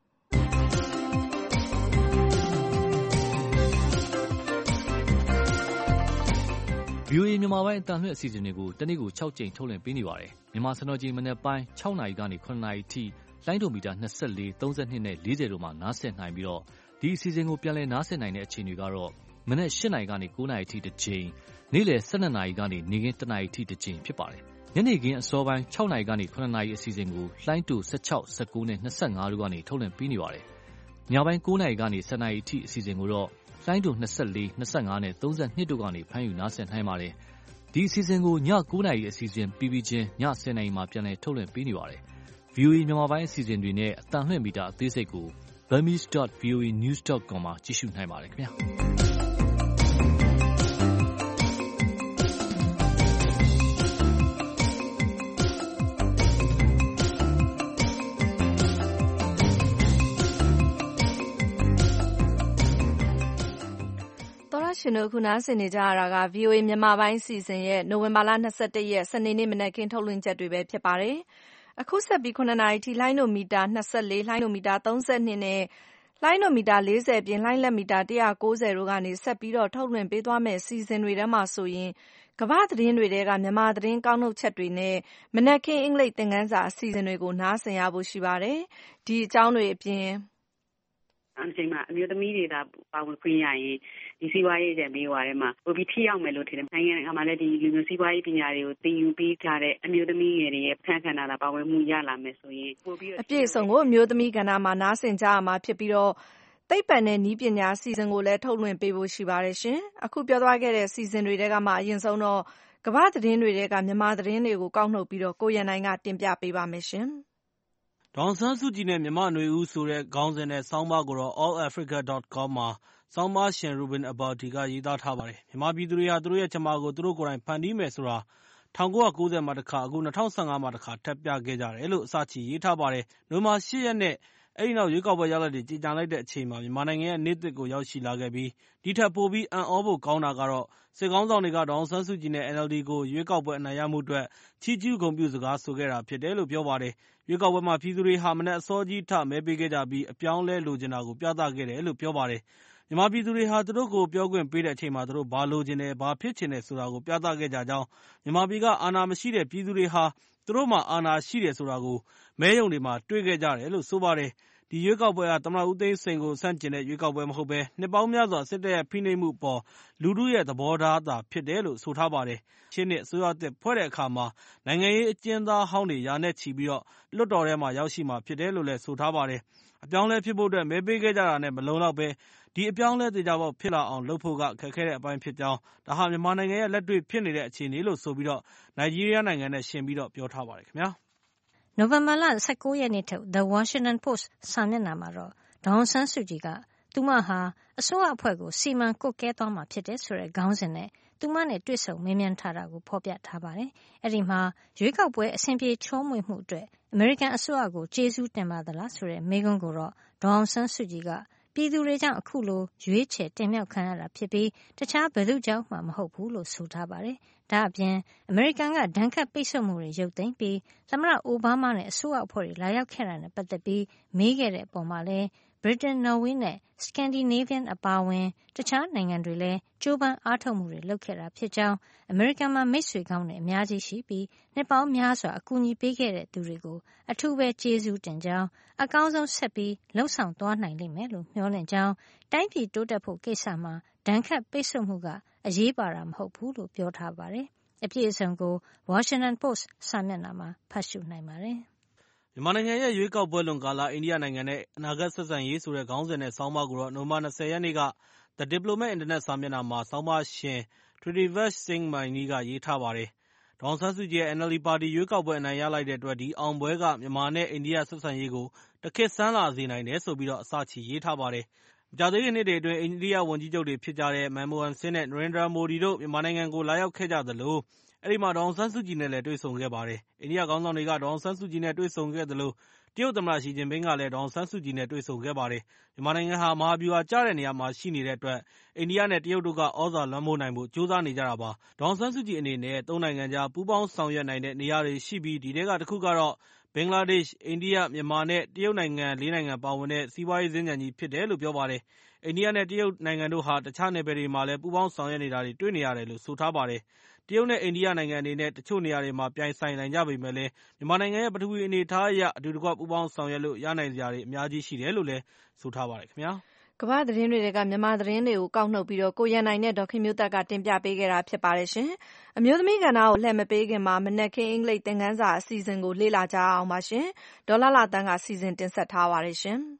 VOA မြန်မာပိုင်းအတန်လွှင့်အစီအစဉ်တွေကိုတနေ့ကို6ကြိမ်ထုတ်လွှင့်ပေးနေပါတယ်။မြန်မာစံတော်ချိန်မနက်ပိုင်း6နာရီကနေ9နာရီထိလိုင်းဒိုမီတာ24 32နဲ့40တို့မှာနားဆင်နိုင်ပြီးတော့ဒီအစီအစဉ်ကိုပြန်လည်နားဆင်နိုင်တဲ့အချိန်တွေကတော့မနက်၈ နာရီကနေ 9 နာရီအထိတစ်ကြိမ်နေ့လယ်12 နာရီကနေနေ့ခင်း1 နာရီအထိတစ်ကြိမ်ဖြစ်ပါတယ်ညနေခင်းအစောပိုင်း6 နာရီကနေ 9 နာရီအစီအစဉ်ကိုလှိုင်းတူ16 19နဲ့25တို့ကနေထုတ်လွှင့်ပေးနေပါတယ်ညပိုင်း9 နာရီကနေ10 နာရီအထိအစီအစဉ်ကိုတော့လှိုင်းတူ24 25နဲ့32တို့ကနေဖမ်းယူနားဆင်နိုင်ပါတယ်ဒီအစီအစဉ်ကိုည9 နာရီအစီအစဉ်ပြီးပြီးချင်းည10 နာရီမှာပြန်လည်ထုတ်လွှင့်ပေးနေပါတယ် VOA မြန်မာပိုင်းအစီအစဉ်တွေနဲ့အသံလွှင့်မီတာအသေးစိတ်ကို burmese.voanews.com မှာကြည့်ရှုနိုင်ပါတယ်ခင်ဗျာရှင်တို့ခုနားဆင်နေကြရတာက VOA မြန်မာပိုင်းအစီအစဉ်ရဲ့နိုဝင်ဘာလ21ရက်စနေနေ့မနက်ခင်းထုတ်လွှင့်ချက်တွေပဲဖြစ်ပါတယ်။အခုဆက်ပြီး9 နာရီထိလိုင်းနိုမီတာ24လိုင်းနိုမီတာ32နဲ့လိုင်းနိုမီတာ40ပြင်လိုင်းလက်မီတာ190တို့ကနေဆက်ပြီးတော့ထုတ်လွှင့်ပေးသွားမယ့်အစီအစဉ်တွေထဲမှာဆိုရင်ကမ္ဘာသတင်းတွေထဲကမြန်မာသတင်းကောက်နှုတ်ချက်တွေနဲ့မနက်ခင်းအင်္ဂလိပ်သင်ခန်းစာအစီအစဉ်တွေကိုနားဆင်ရဖို့ရှိပါတယ်။ဒီအကြောင်းတွေအပြင်အချိန်မှာအမျိုးသမီးတွေသာပါဝင်ခွင့်ရရင်ဒီစီးပွားရေးတဲ့မေးဝါထဲမှာပိုပြီးထိရောက်မယ်လို့ထင်တယ်။နိုင်ငံကမှလည်းဒီလူမျိုးစီးပွားရေးပညာတွေကိုသင်ယူပေးကြတဲ့အမျိုးသမီးငယ်တွေရဲ့အခန်းကဏ္ဍလာပါဝင်မှုရလာမယ်ဆိုရင်ပိုပြီးအပြည့်အစုံကိုအမျိုးသမီးကဏ္ဍမှာနားဆင်ကြရမှာဖြစ်ပြီးတော့သိပ္ပံနဲ့နည်းပညာအစီအစဉ်ကိုလည်းထုတ်လွှင့်ပေးဖို့ရှိပါတယ်ရှင်။အခုပြောသွားခဲ့တဲ့အစီအစဉ်တွေထဲကမှအရင်ဆုံးတော့ကမ္ဘာသတင်းတွေထဲကမြန်မာသတင်းတွေကိုကောက်နှုတ်ပြီးတော့ကိုရန်နိုင်ကတင်ပြပေးပါမယ်ရှင်။ဒေါ်ဆန်းစုကြည်နဲ့မြန်မာ့နွေဦးဆိုတဲ့ခေါင်းစဉ်နဲ့ဆောင်းပါးကိုတော့ allafrica.com မှာဆောင်းပါးရှင် Ruben Abalti ကရေးသားထားပါတယ်။မြန်မာပြည်သူတွေဟာသူတို့ရဲ့ကြမ္မာကိုသူတို့ကိုယ်တိုင်ဖန်တီးမယ်ဆိုတာ1990မှာတစ်ခါအခု2015မှာတစ်ခါထပ်ပြခဲ့ကြတယ်လို့အစချီရေးထားပါတယ်။နိုဝင်ဘာ8 ရက်နဲ့အဲဒီနောက်ရွေးကောက်ပွဲရလဒ်တွေကြေညာလိုက်တဲ့အချိန်မှာမြန်မာနိုင်ငံရဲ့နေ့သစ်ကိုရောက်ရှိလာခဲ့ပြီးဒီထက်ပိုပြီးအံ့ဩဖို့ကောင်းတာကတော့စစ်ခေါင်းဆောင်တွေကဒေါ်အောင်ဆန်းစုကြည်နဲ့ NLD ကိုရွေးကောက်ပွဲအနိုင်ရမှုအတွက်ချီးကျူးဂုဏ်ပြုစကားဆိုခဲ့တာဖြစ်တယ်လို့ပြောပါတယ်။ရွေးကောက်ပွဲမှာပြည်သူတွေဟာမနက်အစောကြီးထမဲပေးခဲ့ကြပြီးအပြောင်းအလဲလိုချင်တာကိုပြသခဲ့တယ်လို့ပြောပါတယ်။မြန်မာပြည်သူတွေဟာသူတို့ကိုပြောခွင့်ပေးတဲ့အချိန်မှာသူတို့ဘာလိုချင်တယ်၊ဘာဖြစ်ချင်တယ်ဆိုတာကိုပြသခဲ့ကြကြောင်းမြန်မာပြည်ကအာဏာမရှိတဲ့ပြည်သူတွေဟာသူတို့မှာအာဏာရှိတယ်ဆိုတာကိုမဲရုံတွေမှာတွေ့ခဲ့ကြတယ်လို့ဆိုပါတယ်။ဒီရွေးကောက်ပွဲဟာသမ္မတဦးသိန်းစိန်ကိုဆန့်ကျင်တဲ့ရွေးကောက်ပွဲမဟုတ်ဘဲနှစ်ပေါင်းများစွာစစ်တပ်ရဲ့ဖိနှိပ်မှုအပေါ်လူထုရဲ့သဘောထားသာဖြစ်တယ်လို့ဆိုထားပါတယ်။ရှေ့နှစ်အစိုးရသစ်ဖွဲ့တဲ့အခါမှာနိုင်ငံရေးအကျဉ်းသားဟောင်းတွေရာနဲ့ချီပြီးတော့လွှတ်တော်ထဲမှာရောက်ရှိမှာဖြစ်တယ်လို့လည်းဆိုထားပါတယ်။အပြောင်းအလဲဖြစ်ဖို့အတွက်မဲပေးခဲ့ကြတာနဲ့မလုံလောက်ဘဲဒီအပြောင်းအလဲသေချာပေါက်ဖြစ်လာအောင်လုပ်ဖို့ကခက်ခဲတဲ့အပိုင်းဖြစ်ကြောင်းဒါဟာမြန်မာနိုင်ငံရဲ့လက်တွေ့ဖြစ်နေတဲ့အခြေအနေလို့ဆိုပြီးတော့နိုင်ဂျီးရီးယားနိုင်ငံနဲ့ယှဉ်ပြီးတော့ပြောထားပါတယ်ခင်ဗျာ။နိုဝင်ဘာလ19 ရက်နေ့ထုတ် The Washington Post စာမျက်နှာမှာတော့ဒေါ်အောင်ဆန်းစုကြည်ကသူမဟာအစိုးရအဖွဲ့ကိုစီမံကွပ်ကဲသွားမှာဖြစ်တယ်ဆိုတဲ့ခေါင်းစဉ်နဲ့သူမနဲ့တွေ့ဆုံမေးမြန်းထားတာကိုဖော်ပြထားပါတယ်။အဲဒီမှာရွေးကောက်ပွဲအဆင်ပြေချောမွေ့မှုအတွက်အမေရိကန်အစိုးရကိုကျေးဇူးတင်ပါသလားဆိုတဲ့မေးခွန်းကိုတော့ဒေါ်အောင်ဆန်းစုကြည်ကပြည်သူတွေကြောင့်အခုလိုရွေးချယ်တင်မြှောက်ခံရတာဖြစ်ပြီးတခြားဘယ်သူကြောင့်မှမဟုတ်ဘူးလို့ဆိုထားပါတယ်။ဒါ့အပြင်အမေရိကန်ကဒဏ်ခတ်ပိတ်ဆို့မှုတွေရုပ်သိမ်းပြီးသမ္မတအိုဘားမားနဲ့အစိုးရအဖွဲ့တွေလာရောက်ခဲ့တာနဲ့ပတ်သက်ပြီးမေးခဲ့တဲ့အပေါ်မှာလည်းဗြိတိန်နော်ဝေးနဲ့ Scandinavian အပါအဝင်တခြားနိုင်ငံတွေလည်းကြိုးပမ်းအားထုတ်မှုတွေလုပ်ခဲ့တာဖြစ်ကြောင်းအမေရိကန်မှာမိတ်ဆွေကောင်းတွေအများကြီးရှိပြီးနှစ်ပေါင်းများစွာအကူအညီပေးခဲ့တဲ့သူတွေကိုအထူးပဲကျေးဇူးတင်ကြောင်းအကောင်းဆုံးဆက်ပြီးလှုပ်ဆောင်သွားနိုင်လိမ့်မယ်လို့မျှော်လင့်ကြောင်းတိုင်းပြည်တိုးတက်ဖို့ကိစ္စမှာဒဏ်ခတ်ပိတ်ဆို့မှုကအရေးပါတာမဟုတ်ဘူးလို့ပြောထားပါတယ်။အပြည့်အစုံကို Washington Post စာမျက်နှာမှာဖတ်ရှုနိုင်ပါတယ်။မြန်မာနိုင်ငံရဲ့ရွေးကောက်ပွဲလွန်ကာလအိန္ဒိယနိုင်ငံနဲ့အနာဂတ်ဆက်ဆံရေးဆိုတဲ့ခေါင်းစဉ်နဲ့ဆောင်းပါးကိုတော့နိုဝင်ဘာ20 ရက်နေ့က The Diplomat အင်တာနက်စာမျက်နှာမှာဆောင်းပါးရှင် Tritivesh Singh Maini ကရေးထားပါတယ်။ဒေါ်အောင်ဆန်းစုကြည်ရဲ့ NLD ပါတီရွေးကောက်ပွဲအနိုင်ရလိုက်တဲ့အတွက်ဒီအောင်ပွဲကမြန်မာနဲ့အိန္ဒိယဆက်ဆံရေးကိုတခေတ်ဆန်းလာစေနိုင်တယ်ဆိုပြီးတော့အစချီရေးထားပါတယ်။မကြာသေးခင်နှစ်တွေအတွင်းအိန္ဒိယဝန်ကြီးချုပ်တွေဖြစ်ကြတဲ့ Manmohan Singh နဲ့ Narendra Modi တို့မြန်မာနိုင်ငံကိုလာရောက်ခဲ့ကြသလိုအဲဒီမှာဒေါ်အောင်ဆန်းစုကြည်နဲ့လည်းတွေ့ဆုံခဲ့ပါတယ်။အိန္ဒိယခေါင်းဆောင်တွေကဒေါ်အောင်ဆန်းစုကြည်နဲ့တွေ့ဆုံခဲ့သလိုတရုတ်သမ္မတရှီကျင်ပင်းကလည်းဒေါ်အောင်ဆန်းစုကြည်နဲ့တွေ့ဆုံခဲ့ပါတယ်။မြန်မာနိုင်ငံဟာမဟာဗျူဟာကျတဲ့နေရာမှာရှိနေတဲ့အတွက်အိန္ဒိယနဲ့တရုတ်တို့ကဩဇာလွှမ်းမိုးနိုင်ဖို့ကြိုးစားနေကြတာပါ။ဒေါ်အောင်ဆန်းစုကြည်အနေနဲ့သုံးနိုင်ငံကြားပူးပေါင်းဆောင်ရွက်နိုင်တဲ့နေရာတွေရှိပြီးဒီထဲကတစ်ခုကတော့ဘင်္ဂလားဒေ့ရှ်၊အိန္ဒိယ၊မြန်မာနဲ့တရုတ်နိုင်ငံ4 နိုင်ငံပါဝင်တဲ့စီးပွားရေးစင်္ကြန်ကြီးဖြစ်တယ်လို့ပြောပါတယ်။အိန္ဒိယနဲ့တရုတ်နိုင်ငံတို့ဟာတခြားနယ်ပယ်တွေမှာလည်းပူးပေါင်းဆောင်ရွက်နေတာတွေတွေ့နေရတယ်လို့ဆိုထားပါတယ်။တရုတ်နဲ့အိန္ဒိယနိုင်ငံအနေနဲ့တချို့နေရာတွေမှာပြိုင်ဆိုင်နိုင်ကြပေမဲ့လည်းမြန်မာနိုင်ငံရဲ့ပထဝီအနေအထားအရအတူတကွပူးပေါင်းဆောင်ရွက်လို့ရနိုင်စရာတွေအများကြီးရှိတယ်လို့လည်းဆိုထားပါတယ်ခင်ဗျာ။ကမ္ဘာသတင်းတွေကမြန်မာသတင်းတွေကိုကောက်နှုတ်ပြီးတော့ကိုရန်နိုင်နဲ့ဒေါ်ခင်မျိုးသက်ကတင်ပြပေးခဲ့တာဖြစ်ပါတယ်ရှင်။အမျိုးသမီးကဏ္ဍကိုလှည့်မပေးခင်မှာမနက်ခင်းအင်္ဂလိပ်သင်ခန်းစာအစီအစဉ်ကိုလေ့လာကြအောင်ပါရှင်။ဒေါ်လာတန်းကစီစဉ်တင်ဆက်ထားပါတယ်ရှင်။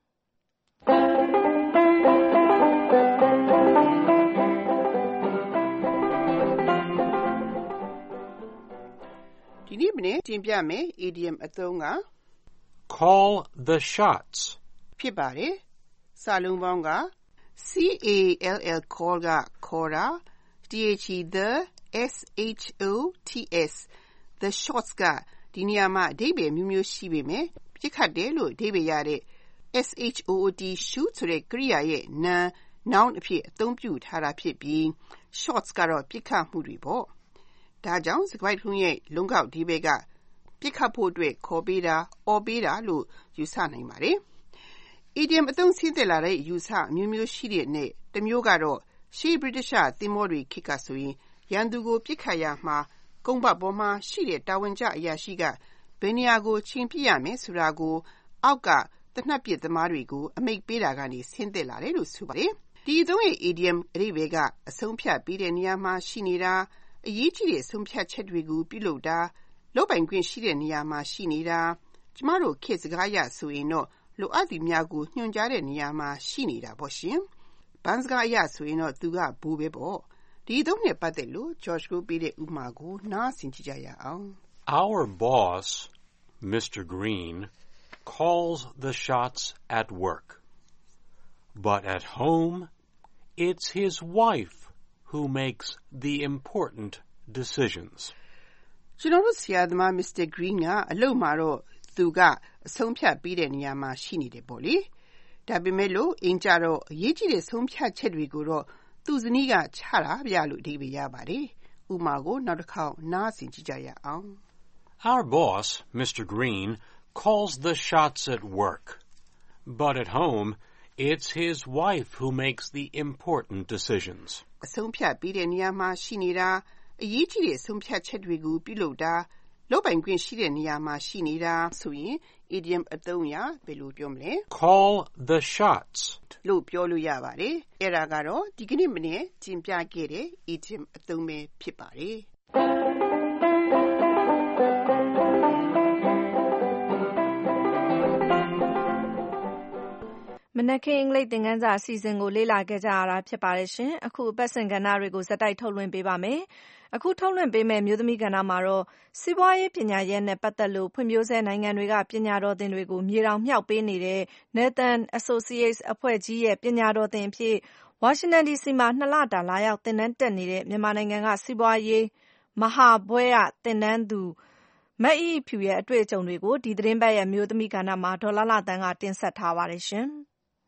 ဒီနေ့မနေ့တင်ပြမယ် idiom အသုံးက call the shots ဖြစ်ပါတယ်။စာလုံးပေါင်းက call call ကခေါ်တာ the shots the shots ကဒီနေရာမှာအဓိပ္ပာယ်မျိုးမျိုးရှိပေမဲ့ပြစ်ခတ်တယ်လို့အဓိပ္ပာယ်ရတဲ့ shoot ဆိုတဲ့ကရိယာရဲ့noun အဖြစ်အသုံးပြုထားတာဖြစ်ပြီး shots ကတော့ပြစ်ခတ်မှုတွေပေါ့။ဒါကြောင့်စကားထုံးရဲ့လုံကောက်ဒီဘက်ကပြစ်ခတ်ဖို့အတွက်ခေါ်ပေးတာအော်ပေးတာလို့ယူဆနိုင်ပါတယ်။ idiom အသုံးဆင်းသက်လာတဲ့ယူဆအမျိုးမျိုးရှိတဲ့နဲ့တစ်မျိုးကတော့ရှေးဗြိတိရှသင်္ဘောတွေခေတ်ကဆိုရင်ရန်သူကိုပြစ်ခတ်ရမှာကုန်းပတ်ပေါ်မှာရှိတဲ့တာဝန်ကျအရာရှိကဘယ်နေရာကိုချိန်ပြရမယ်ဆိုတာကိုအောက်ကတနက်ပြစ်သမားတွေကိုအမိန့်ပေးတာကနေဆင်းသက်လာတယ်လို့ဆိုပါတယ်။ဒီအသုံးရဲ့ idiom အဓိပ္ပာယ်ကအဆုံးဖြတ်ပေးတဲ့နေရာမှာရှိနေတာအရေးကြီးတဲ့ဆုံးဖြတ်ချက်တွေကိုပြုလုပ်တာလုပ်ပိုင်ခွင့်ရှိတဲ့နေရာမှာရှိနေတာကျမတို့ခေတ်စကားအရဆိုရင်တော့လိုအပ်သူများကိုညွှန်ကြားတဲ့နေရာမှာရှိနေတာပေါ့ရှင်။ဘန်းစကားအရဆိုရင်တော့သူကဘူပဲပေါ့။ဒီအသုံးနဲ့ပတ်သက်လို့ George ကိုပေးတဲ့ဥပမာကိုနားဆင်ကြည့်ကြရအောင်။ Our boss, Mr. Green, calls the shots at work. But at home, it's his wife who makes the important decisions. ကျွန်တော်တို့ဆရာသမား Mr. Green ကအလုပ်မှာတော့သူကအဆုံးဖြတ်ပေးတဲ့နေရာမှာရှိနေတယ်ပေါ့လေ။ဒါပေမဲ့လို့အိမ်ကြတော့အရေးကြီးတဲ့ဆုံးဖြတ်ချက်တွေကိုတော့သူ့ဇနီးကချတာဗျလို့အဓိပ္ပာယ်ရပါတယ်။ဥပမာကိုနောက်တစ်ခေါက်နားဆင်ကြည့်ကြရအောင်။ Our boss, Mr. Green, calls the shots at work. But at home, it's his wife who makes the important decisions. အဆုံးဖြတ်ပေးတဲ့နေရာမှာရှိနေတာအရေးကြီးတဲ့ဆုံးဖြတ်ချက်တွေကိုပြုလုပ်တာလုပ်ပိုင်ခွင့်ရှိတဲ့နေရာမှာရှိနေတာဆိုရင် idiom အသုံးအရဘယ်လိုပြောမလဲ Call the shots လို့ပြောလို့ရပါတယ်။အဲ့ဒါကတော့ဒီကနေ့မနေ့ကျင်းပြခဲ့တဲ့ idiom အသုံးပဲဖြစ်ပါတယ်။မနက်ခင်းအင်္ဂလိပ်သင်ခန်းစာအစီအစဉ်ကိုလေ့လာခဲ့ကြရတာဖြစ်ပါတယ်ရှင်။အခုအပတ်စဉ်ကဏ္ဍတွေကိုဇက်တိုက်ထုတ်လွှင့်ပေးပါမယ်။အခုထုတ်လွှင့်ပေးမယ့်မျိုးသမီးကဏ္ဍမှာတော့စီးပွားရေးပညာရပ်နဲ့ပတ်သက်လို့ဖွံ့ဖြိုးဆဲနိုင်ငံတွေကပညာတော်သင်တွေကိုမြေတောင်မြှောက်ပေးနေတဲ့ Nathan Associates အဖွဲ့ကြီးရဲ့ပညာတော်သင်အဖြစ်ဝါရှင်တန် DC မှာ2 လတာလာရောက်သင်တန်းတက်နေတဲ့မြန်မာနိုင်ငံကစီးပွားရေးမဟာဘွဲ့ရသင်တန်းသူမတ်အိဖြူရဲ့အတွေ့အကြုံတွေကိုဒီသတင်းပတ်ရဲ့မျိုးသမီးကဏ္ဍမှာဒေါ်လာတန်းကတင်ဆက်ထားပါတယ်ရှင်။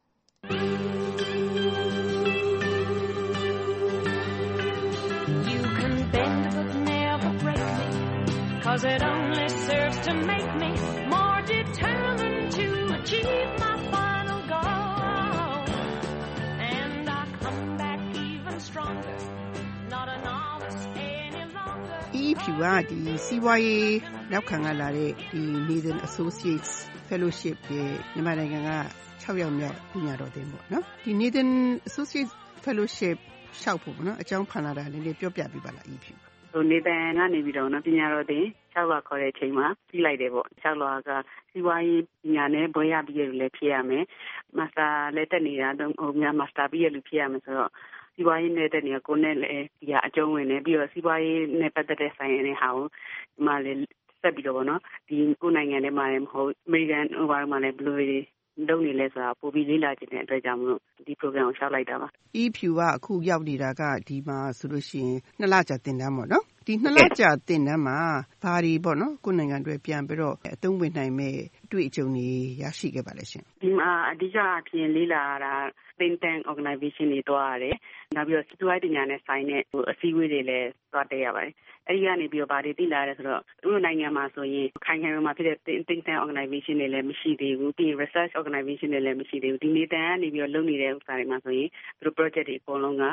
You can bend but never break me, 'cause it only serves to make me more determined to achieve my final goal. And I come back even stronger, not a novice any longer. ဖြူကဒီစီးပွားရေးနောက်ခံကလာတဲ့ဒီ Nathan Associates Fellowship ရဲ့မြန်မာနိုင်ငံက6ရောက်မြောက်ပညာတော်သင်ပေါ့နော်ဒီ Nathan Associates Fellowship ရှောက်ဖို့ပေါ့နော်အကြောင်းဖန်လာတာလည်းပြောပြပြပါလားဖြူ Nathan ကနေပြီးတော့နော်ပညာတော်သင်6လခေါ်တဲ့အချိန်မှာပြီးလိုက်တယ်ပေါ့6လကစီးပွားရေးပညာနဲ့ဘွဲ့ရပြီးရလို့လည်းဖြစ်ရမယ်မာစတာလည်းတက်နေတာတော့ဟိုများမာစတာပြီးရလို့ဖြစ်ရမယ်ဆိုတော့စီးပွားရေးနဲ့တက်နေတာကိုနဲ့လည်းဒီကအကျုံးဝင်နေပြီးတော့စီးပွားရေးနဲ့ပတ်သက်တဲ့ဆိုင်ရတဲ့ဟာကိုဒီမှာလည်းဆက်ပြီးတော့ပေါ့နော်ဒီကိုနိုင်ငံထဲမှာလည်းမဟုတ်အမေရိကန်ဟိုဘာမှလည်းဘယ်လိုလုပ်နေလဲဆိုတာပိုပြီးလေ့လာကြည့်တဲ့အတွက်ကြောင့်မလို့ဒီ program ကိုရှောက်လိုက်တာပါဖြူကအခုရောက်နေတာကဒီမှာဆိုလို့ရှိရင်2လကြာသင်တန်းပေါ့နော်ဒီ2လကြာသင်တန်းမှာဘာတွေပေါ့နော်ကိုနိုင်ငံတွေပြန်ပြီးတော့အသုံးဝင်နိုင်မဲ့အတွေ့အကြုံတွေရရှိခဲ့ပါလဲရှင်ဒီမှာအဓိကအဖြစ်လေ့လာတာ think tank organization တွေတွားရတယ်နောက်ပြီးတော့စီးပွားရေးပညာနဲ့ဆိုင်တဲ့အစည်းအဝေးတွေလည်းတွားတက်ရပါတယ်အဲဒီကနေပြီးတော့ဗာတွေသိလာရဲဆိုတော့သူတို့နိုင်ငံမှာဆိုရင်ခိုင်ခိုင်မာမာဖြစ်တဲ့ think tank organization တွေလည်းမရှိသေးဘူးပြီး research organization တွေလည်းမရှိသေးဘူးဒီနေတန်ကနေပြီးတော့လုပ်နေတဲ့ဥစ္စာတွေမှာဆိုရင်သူတို့ project တွေအကုန်လုံးက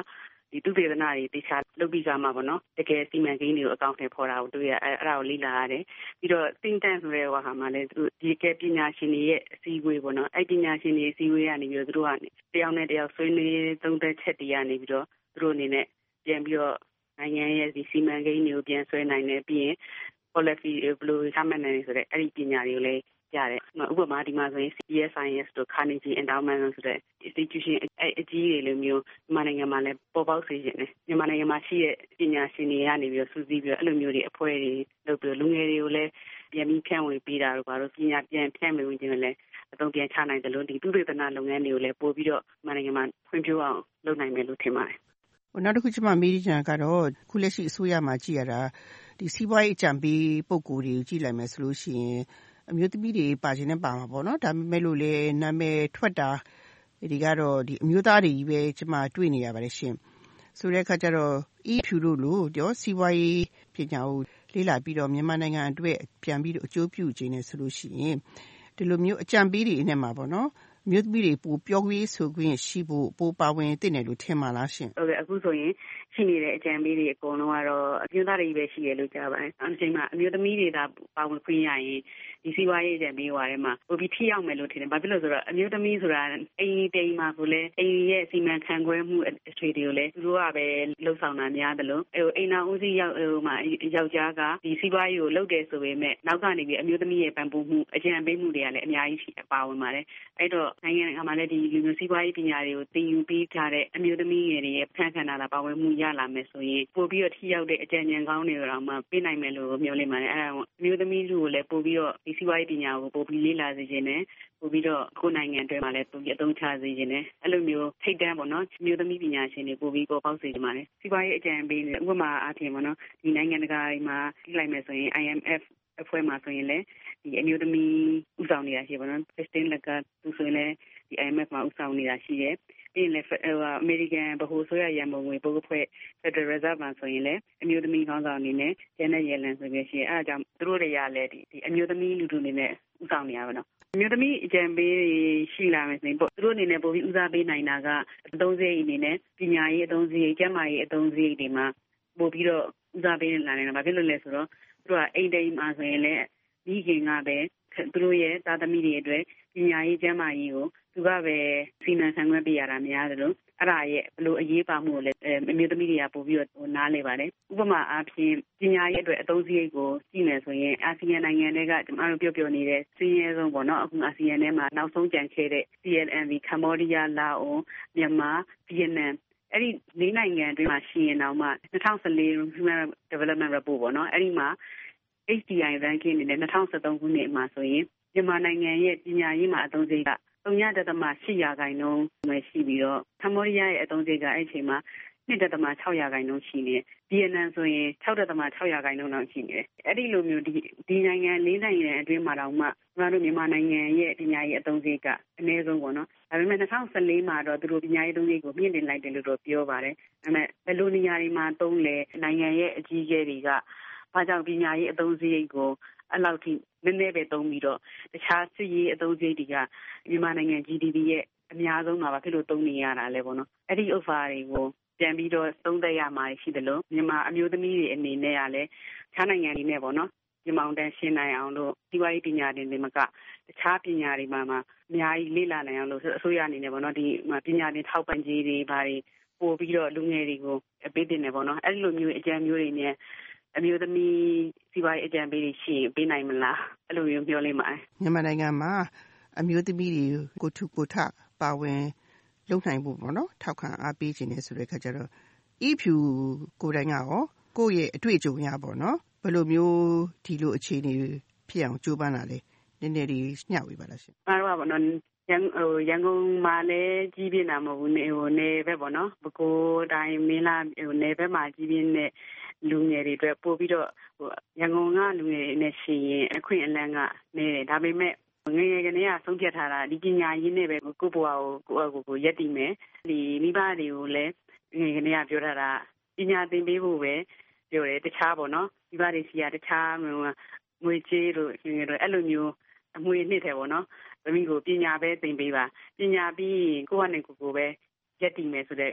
ဒီသူတေသနာတွေတခြားလုပ်ပြီးကြမှာပေါ့နော်တကယ်စီမံကိန်းတွေကိုအကောင့်ထဲပေါ်တာကိုတွေ့ရအဲ့ဒါကိုလေ့လာရတယ်ပြီးတော့ think tank ဆိုတဲ့ဟာမှာလည်းသူဒီကပညာရှင်တွေရဲ့အစည်းအဝေးပေါ့နော်အဲ့ပညာရှင်တွေအစည်းအဝေးကနေပြီးတော့သူတို့ကတယောက်နဲ့တယောက်ဆွေးနွေးသုံးသပ်ချက်တွေကနေပြီးတော့သူတို့အနေနဲ့ပြန်ပြီးတော့နိုင်ငံရဲ့ဒီစီမံကိန်းတွေကိုပြန်ဆွဲနိုင်တယ်ပြီးရင် policy ဘယ်လိုချမှတ်နိုင်လဲဆိုတဲ့အဲ့ဒီပညာတွေကိုလည်းရတယ်ဥပမာဒီမှာဆိုရင် CSIS တို့ Carnegie Endowment ဆိုတဲ့ institution အကြီးတွေလိုမျိုးမြန်မာနိုင်ငံမှာလည်းပေါ်ပေါက်စေခြင်းနဲ့မြန်မာနိုင်ငံမှာရှိတဲ့ပညာရှင်တွေကနေပြီးတော့စူးစီးပြီးတော့အဲ့လိုမျိုးတွေအဖွဲ့တွေလုပ်ပြီးလူငယ်တွေကိုလည်းပြန်ပြီးဖြန့်ဝေပေးတာတို့ဘာလို့ပညာပြန်ဖြန့်ဝေဝင်ခြင်းလည်းအသုံးပြန်ချနိုင်တယ်လို့ဒီသုတေသနလုပ်ငန်းတွေကိုလည်းပို့ပြီးတော့မြန်မာနိုင်ငံမှာဖွံ့ဖြိုးအောင်လုပ်နိုင်မယ်လို့ထင်ပါတယ်နောက်တစ်ခုကျွန်မမေးချင်တာကတော့ခုလက်ရှိအစိုးရမှာကြည့်ရတာဒီစီးပွားရေးအကြံပေးပုဂ္ဂိုလ်တွေကိုကြည့်လိုက်မယ်ဆိုလို့ရှိရင်အမျိုးသမီးတွေပါခြင်းနဲ့ပါမှာပေါ့နော်ဒါပေမဲ့လို့လေနာမည်ထွက်တာဒီကတော့ဒီအမျိုးသားတွေကြီးပဲကျွန်မတွေ့နေရပါတယ်ရှင်ဆိုတဲ့အခါကျတော့ ဖြူတို့လို့ပြောစီးပွားရေးပညာကိုလေ့လာပြီးတော့မြန်မာနိုင်ငံအတွက်ပြန်ပြီးတော့အကျိုးပြုခြင်းနဲ့ဆိုလို့ရှိရင်ဒီလိုမျိုးအကြံပေးတွေနဲ့မှာပေါ့နော်မြို့သမီးတွေပိုပြောခွင့်ဆိုခွင့်ရှိဖို့ပိုပါဝင်သိတယ်လို့ထင်ပါလားရှင်ဟုတ်ကဲ့အခုဆိုရင်ရှိနေတဲ့အကြံပေးတွေအကုန်လုံးကတော့အမျိုးသားတွေပဲရှိရလို့ကြားပါတယ်အချိန်မှာအမျိုးသမီးတွေသာပါဝင်ခွင့်ရရင်ဒီစီးပွားရေးအကြံပေးဟွာထဲမှာပိုပြီးထိရောက်မယ်လို့ထင်တယ်ဘာဖြစ်လို့ဆိုတော့အမျိုးသမီးဆိုတာအိမ်တိမ်မှာကိုလည်းအိမ်ရဲ့စီမံခန့်ခွဲမှုအခြေတွေကိုလည်းသူတို့ကပဲလှုပ်ဆောင်တာများတယ်လို့အိမ်နာဦးစီးရောက်မှာယောက်ျားကဒီစီးပွားရေးကိုလုပ်တယ်ဆိုပေမဲ့နောက်ကနေပြီးအမျိုးသမီးရဲ့ပံ့ပိုးမှုအကြံပေးမှုတွေကလည်းအများကြီးပါဝင်ပါတယ်အဲ့တော့နိုင်ငံကမှလည်းဒီလူမျိုးစီးပွားရေးပညာတွေကိုသင်ယူပြီးကြတဲ့အမျိုးသမီးငယ်တွေရဲ့ဖန်ခန္ဓာပါဝင်မှုရလာမယ်ဆိုရင်ပိုပြီးတော့ထိရောက်တဲ့အကြံဉာဏ်ကောင်းတွေတော့မှပေးနိုင်မယ်လို့မျှော်လင့်ပါတယ်အဲ့ဒါအမျိုးသမီးတို့ကိုလည်းပိုပြီးတော့ဒီစီးပွားရေးပညာကိုပိုပြီးလေ့လာစေခြင်းနဲ့ပိုပြီးတော့ကိုယ်နိုင်ငံအတွင်းမှာလည်းပိုပြီးအသုံးချစေခြင်းနဲ့အဲ့လိုမျိုးထိတ်တန်းပေါ့နော်အမျိုးသမီးပညာရှင်တွေပိုပြီးပေါ်ပေါက်စေကြပါတယ်စီးပွားရေးအကြံပေးဥပမာအားဖြင့်ပေါ့နော်ဒီနိုင်ငံတကာမှာကြည့်လိုက်မယ်ဆိုရင် IMF အဖွဲ့မှာဆိုရင်လည်းဒီအမျိုးသမီးဥဆောင်နေတာရှိပါတော့ Christine Lagarde သူဆိုရင်လည်းဒီ IMF မှာဥဆောင်နေတာရှိတယ်ပြီးရင်လည်းအမေရိကန်ဗဟိုအစိုးရရန်ပုံငွေပုဂ္ဂိုလ်ဖွဲ့ Federal Reserve မှာဆိုရင်လည်းအမျိုးသမီးခေါင်းဆောင်အနေနဲ့ Janet Yellen ဆိုပြီးရှိတယ်အဲဒါကြောင့်သူတို့တွေကလည်းဒီအမျိုးသမီးလူထုအနေနဲ့ဥဆောင်နေရပါတော့အမျိုးသမီးအကြံပေးရှိလာမယ်ဆိုရင်သူတို့အနေနဲ့ပိုပြီးဦးစားပေးနိုင်တာကအသုံးစရိတ်အနေနဲ့ပညာရေးအသုံးစရိတ်ကျန်းမာရေးအသုံးစရိတ်တွေမှာပိုပြီးတော့ဦးစားပေးလာနေတာဘာဖြစ်လို့လဲဆိုတော့သူတို့ကအိမ်တိမ်မှာဆိုရင်လည်းဒီခင်ကပဲသူတို့ရဲ့သားသမီးတွေအတွက်ပညာရေးကျန်းမာရေးကိုသူကပဲစီမံခန့်ခွဲပေးရတာများတယ်လို့အဲ့ဒါရဲ့ဘလို့အရေးပါမှုကိုလည်းအမျိုးသမီးတွေကပို့ပြီးတော့နားလဲပါတယ်ဥပမာအားဖြင့်ပညာရေးအတွက်အသုံးစရိတ်ကိုကြည့်မယ်ဆိုရင်အာဆီယံနိုင်ငံတွေကကျမတို့ပြောနေတဲ့စင်းရဲဆုံးပေါ့နော်အခုအာဆီယံထဲမှာနောက်ဆုံးကြံခဲ့တဲ့ CLMV ကမ္ဘောဒီးယားလာအိုမြန်မာဗီယက်နမ်အဲ့ဒီ၄နိုင်ငံအတွင်းမှာရှိရင်တော့မှ2014 Human Development Report ပေါ့နော်အဲ့ဒီမှာ HDI ranking အနေနဲ့2013ခုနှစ်မှာဆိုရင်မြန်မာနိုင်ငံရဲ့ပညာရေးမှာအသုံးစရိတ်က3.8% ပဲရှိပြီးတော့ကမ္ဘောဒီးယားရဲ့အသုံးစရိတ်ကအဲ့ဒီအချိန်မှာ2.6% ရှိနေတယ်ဗီယက်နမ်ဆိုရင်6.6% လောက်ရှိနေတယ်အဲ့ဒီလိုမျိုးဒီနိုင်ငံ၄နိုင်ငံအတွင်းမှာတော့မှကျွန်တော်တို့မြန်မာနိုင်ငံရဲ့ပညာရေးအသုံးစရိတ်ကအနည်းဆုံးပေါ့နော်ဒါပေမဲ့2014မှာတော့သူတို့ပညာရေးအသုံးစရိတ်ကိုမြင့်တင်လိုက်တယ်လို့တော့ပြောပါတယ်ဒါပေမဲ့ဘယ်လိုနေရာတွေမှာသုံးလဲနိုင်ငံရဲ့အကြီးအကဲတွေကဘာကြောင့်ပညာရေးအသုံးစရိတ်ကိုအဲ့လောက်ထိနည်းနည်းပဲသုံးပြီးတော့တခြားစစ်ရေးအသုံးစရိတ်တွေကမြန်မာနိုင်ငံ GDP ရဲ့အများဆုံးမှာဖြစ်လို့သုံးနေရတာလဲပေါ့နော်အဲ့ဒီဥစ္စာတွေကိုပြန်ပြီးတော့သုံးသပ်ရမှာရှိတယ်လို့မြန်မာအမျိုးသမီးတွေအနေနဲ့ကလည်းခြားနိုင်ငံတွေနဲ့ပေါ့နော်ဒီမောင်တန်းရှင်းနိုင်အောင်လို့ဒီဝါရီပညာတွေနဲ့မကတခြားပညာတွေမှာအများကြီးလေ့လာနိုင်အောင်လို့အစိုးရအနေနဲ့ပေါ့နော်ဒီပညာတွေထောက်ပံ့ကြေးတွေဘာတွေပို့ပြီးတော့လူငယ်တွေကိုပေးတင်တယ်ပေါ့နော်အဲ့လိုမျိုးအကြံမျိုးတွေနဲ့အမျိုးသမီးစီးပွားရေးအကြံပေးတွေရှိရင်ပေးနိုင်မလားအဲ့လိုမျိုးပြောလိမ့်မယ်မြန်မာနိုင်ငံမှာအမျိုးသမီးတွေကိုထုကိုထပါဝင်လုပ်နိုင်ဖို့ပေါ့နော်ထောက်ခံအားပေးခြင်းနဲ့ဆိုတဲ့အခါကျတော့ဖြူကိုယ်တိုင်ကရောကိုယ့်ရဲ့အတွေ့အကြုံရပေါ့နော်ဘယ်လိုမျိုးဒီလိုအခြေအနေဖြစ်အောင်ကြိုးပမ်းလာလဲနည်းနည်းလေးညှောက်ဝေးပါလားရှင်။အားတော့ပေါ့နော်ရန်ကုန်မှာလည်းကြီးပြင်းတာမဟုတ်ဘူးနယ်ဘက်ပေါ့နော်ပဲခူးတိုင်းမင်းလာနယ်ဘက်မှာကြီးပြင်းတဲ့လူငယ်တွေအတွက်ပို့ပြီးတော့ရန်ကုန်ကလူငယ်တွေနဲ့ရှိရင်အခွင့်အလမ်းကနေတယ်ဒါပေမဲ့ငယ်ငယ်ကနေကဆုံးဖြတ်ထားတာဒီပညာရေးနဲ့ပဲကိုယ့်ဘဝကိုရက်တည်မယ်ဒီမိဘတွေကိုလည်းငယ်ငယ်ကနေကပြောထားတာပညာသင်ပေးဖို့ပဲပြောတယ်တခြားပေါ့နော်မိဘတွေစီကတခြားငွေကြေးတို့ငွေတို့အဲ့လိုမျိုးအမွေနှစ်တယ်ပေါ့နော်သမီးကိုပညာပဲသင်ပေးပါပညာပြီးကိုယ့်ဟာနဲ့ကိုယ်ပဲရက်တည်မယ်ဆိုတဲ့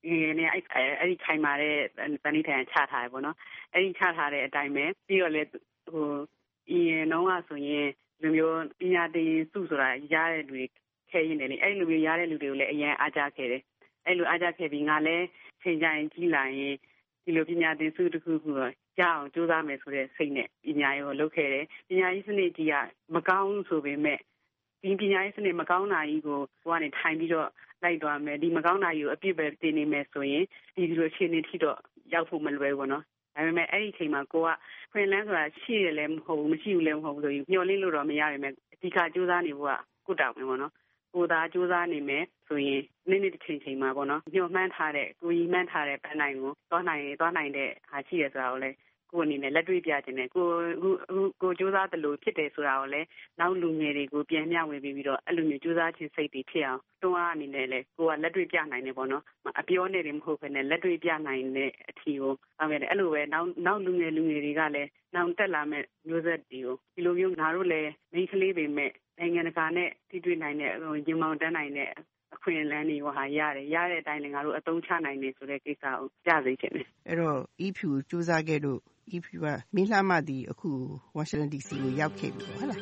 နဲ့အဲ့ဒီခိုင်မာတဲ့တန်ဋိဌာန်ချထားတယ်ပေါ့နော်အဲ့ဒီချထားတဲ့အတိုင်းပဲပြီးတော့လေနှောင်းကဆိုရင်လူမျိုးပညာသင်စုဆိုတာရတဲ့လူတွေခဲရင်းတယ်လေအဲ့လိုမျိုးရတဲ့လူတွေကိုလည်းအရင်အားကြခဲ့တယ်အဲ့လိုအားကြခဲ့ပြီးငါလည်းချိန်ကြရင်ကြီးလာရင်ဒီလိုပညာသင်စုတစ်ခုခုရအောင်ကြိုးစားမယ်ဆိုတဲ့စိတ်နဲ့ပညာရေးကိုလုပ်ခဲ့တယ်ပညာရေးစနစ်ကြီးကမကောင်းဆိုပေမဲ့ဒီပညာရေးစနစ်မကောင်းတာကြီးကိုကနေထိုင်ပြီးတော့လိုက်သွားမယ်ဒီမကောင်းတာကြီးကိုအပြစ်ပဲတင်နေမယ်ဆိုရင်ဒီလိုအခြေအနေထိတော့ရောက်ဖို့မလွယ်ဘူးနော်ဒါပေမဲ့အဲ့ဒီအချိန်မှာကိုကခွင့်လန်းဆိုတာရှိရလည်းမဟုတ်ဘူးမရှိဘူးလည်းမဟုတ်ဘူးဆိုပြီးမျှော်လင့်လို့တော့မရပါမယ်အဓိကကြိုးစားနေဖို့ကကိုတောင်းမယ်ပေါ့နော်ကိုသာကြိုးစားနေမယ်ဆိုရင်နေ့တစ်ချိန်မှာပေါ့နော်ညှို့မှန်းထားတဲ့ကိုကြီးမှန်းထားတဲ့ပန်းတိုင်းကိုသွားနိုင်တဲ့ဟာရှိရဆိုတာကိုလည်းကိုအနေနဲ့လက်တွေ့ပြခြင်းနဲ့ကိုကြိုးစားသလိုဖြစ်တယ်ဆိုတာကိုလည်းနောက်လူငယ်တွေကိုပြန်မျှဝေပြီးတော့အဲ့လိုမျိုးကြိုးစားခြင်းစိတ်တွေဖြစ်အောင်တွန်းအားအနေနဲ့လည်းကိုကလက်တွေ့ပြနိုင်တယ်ပေါ့နော်အပြောနဲ့တွေမဟုတ်ဘဲနဲ့လက်တွေ့ပြနိုင်တဲ့အထီကိုအောင်ရတယ်အဲ့လိုပဲနောက်လူငယ်တွေကလည်းနောက်တက်လာမဲ့မျိုးဆက်တွေကိုဒီလိုမျိုးငါတို့လည်းမိန်းကလေးပေမဲ့နိုင်ငံတကာနဲ့ထိတွေ့နိုင်တဲ့ရင်မောင်တန်းနိုင်တဲ့အခွင့်အလမ်းတွေကိုရတယ်ရတဲ့အတိုင်းလည်းငါတို့အသုံးချနိုင်တယ်ဆိုတဲ့ကိစ္စကိုကြားသိချင်တယ်အဲ့တော့ EPU စူးစမ်းခဲ့လို့ EPU ကမင်းလှမသည်အခု Washington DC ကိုရောက်ခဲ့ပြီဟုတ်လား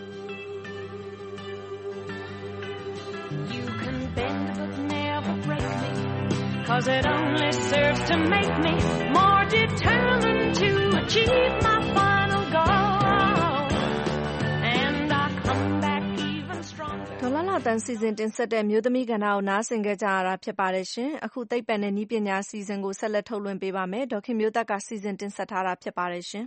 You can bend but never break me cause it only serves to make me more determined to achieve my final goal and I come back even stronger ဒေါ်လာတန်စီစဉ်တင်ဆက်တဲ့မျိုးသမီးကဏ္ဍကိုနားဆင်ကြကြရတာဖြစ်ပါတယ်ရှင်အခုသိပ္ပံနဲ့နည်းပညာစီစဉ်ကိုဆက်လက်ထုတ်လွှင့်ပေးပါမယ်ဒေါခင်မျိုးသက်ကစီစဉ်တင်ဆက်ထားတာဖြစ်ပါတယ်ရှင်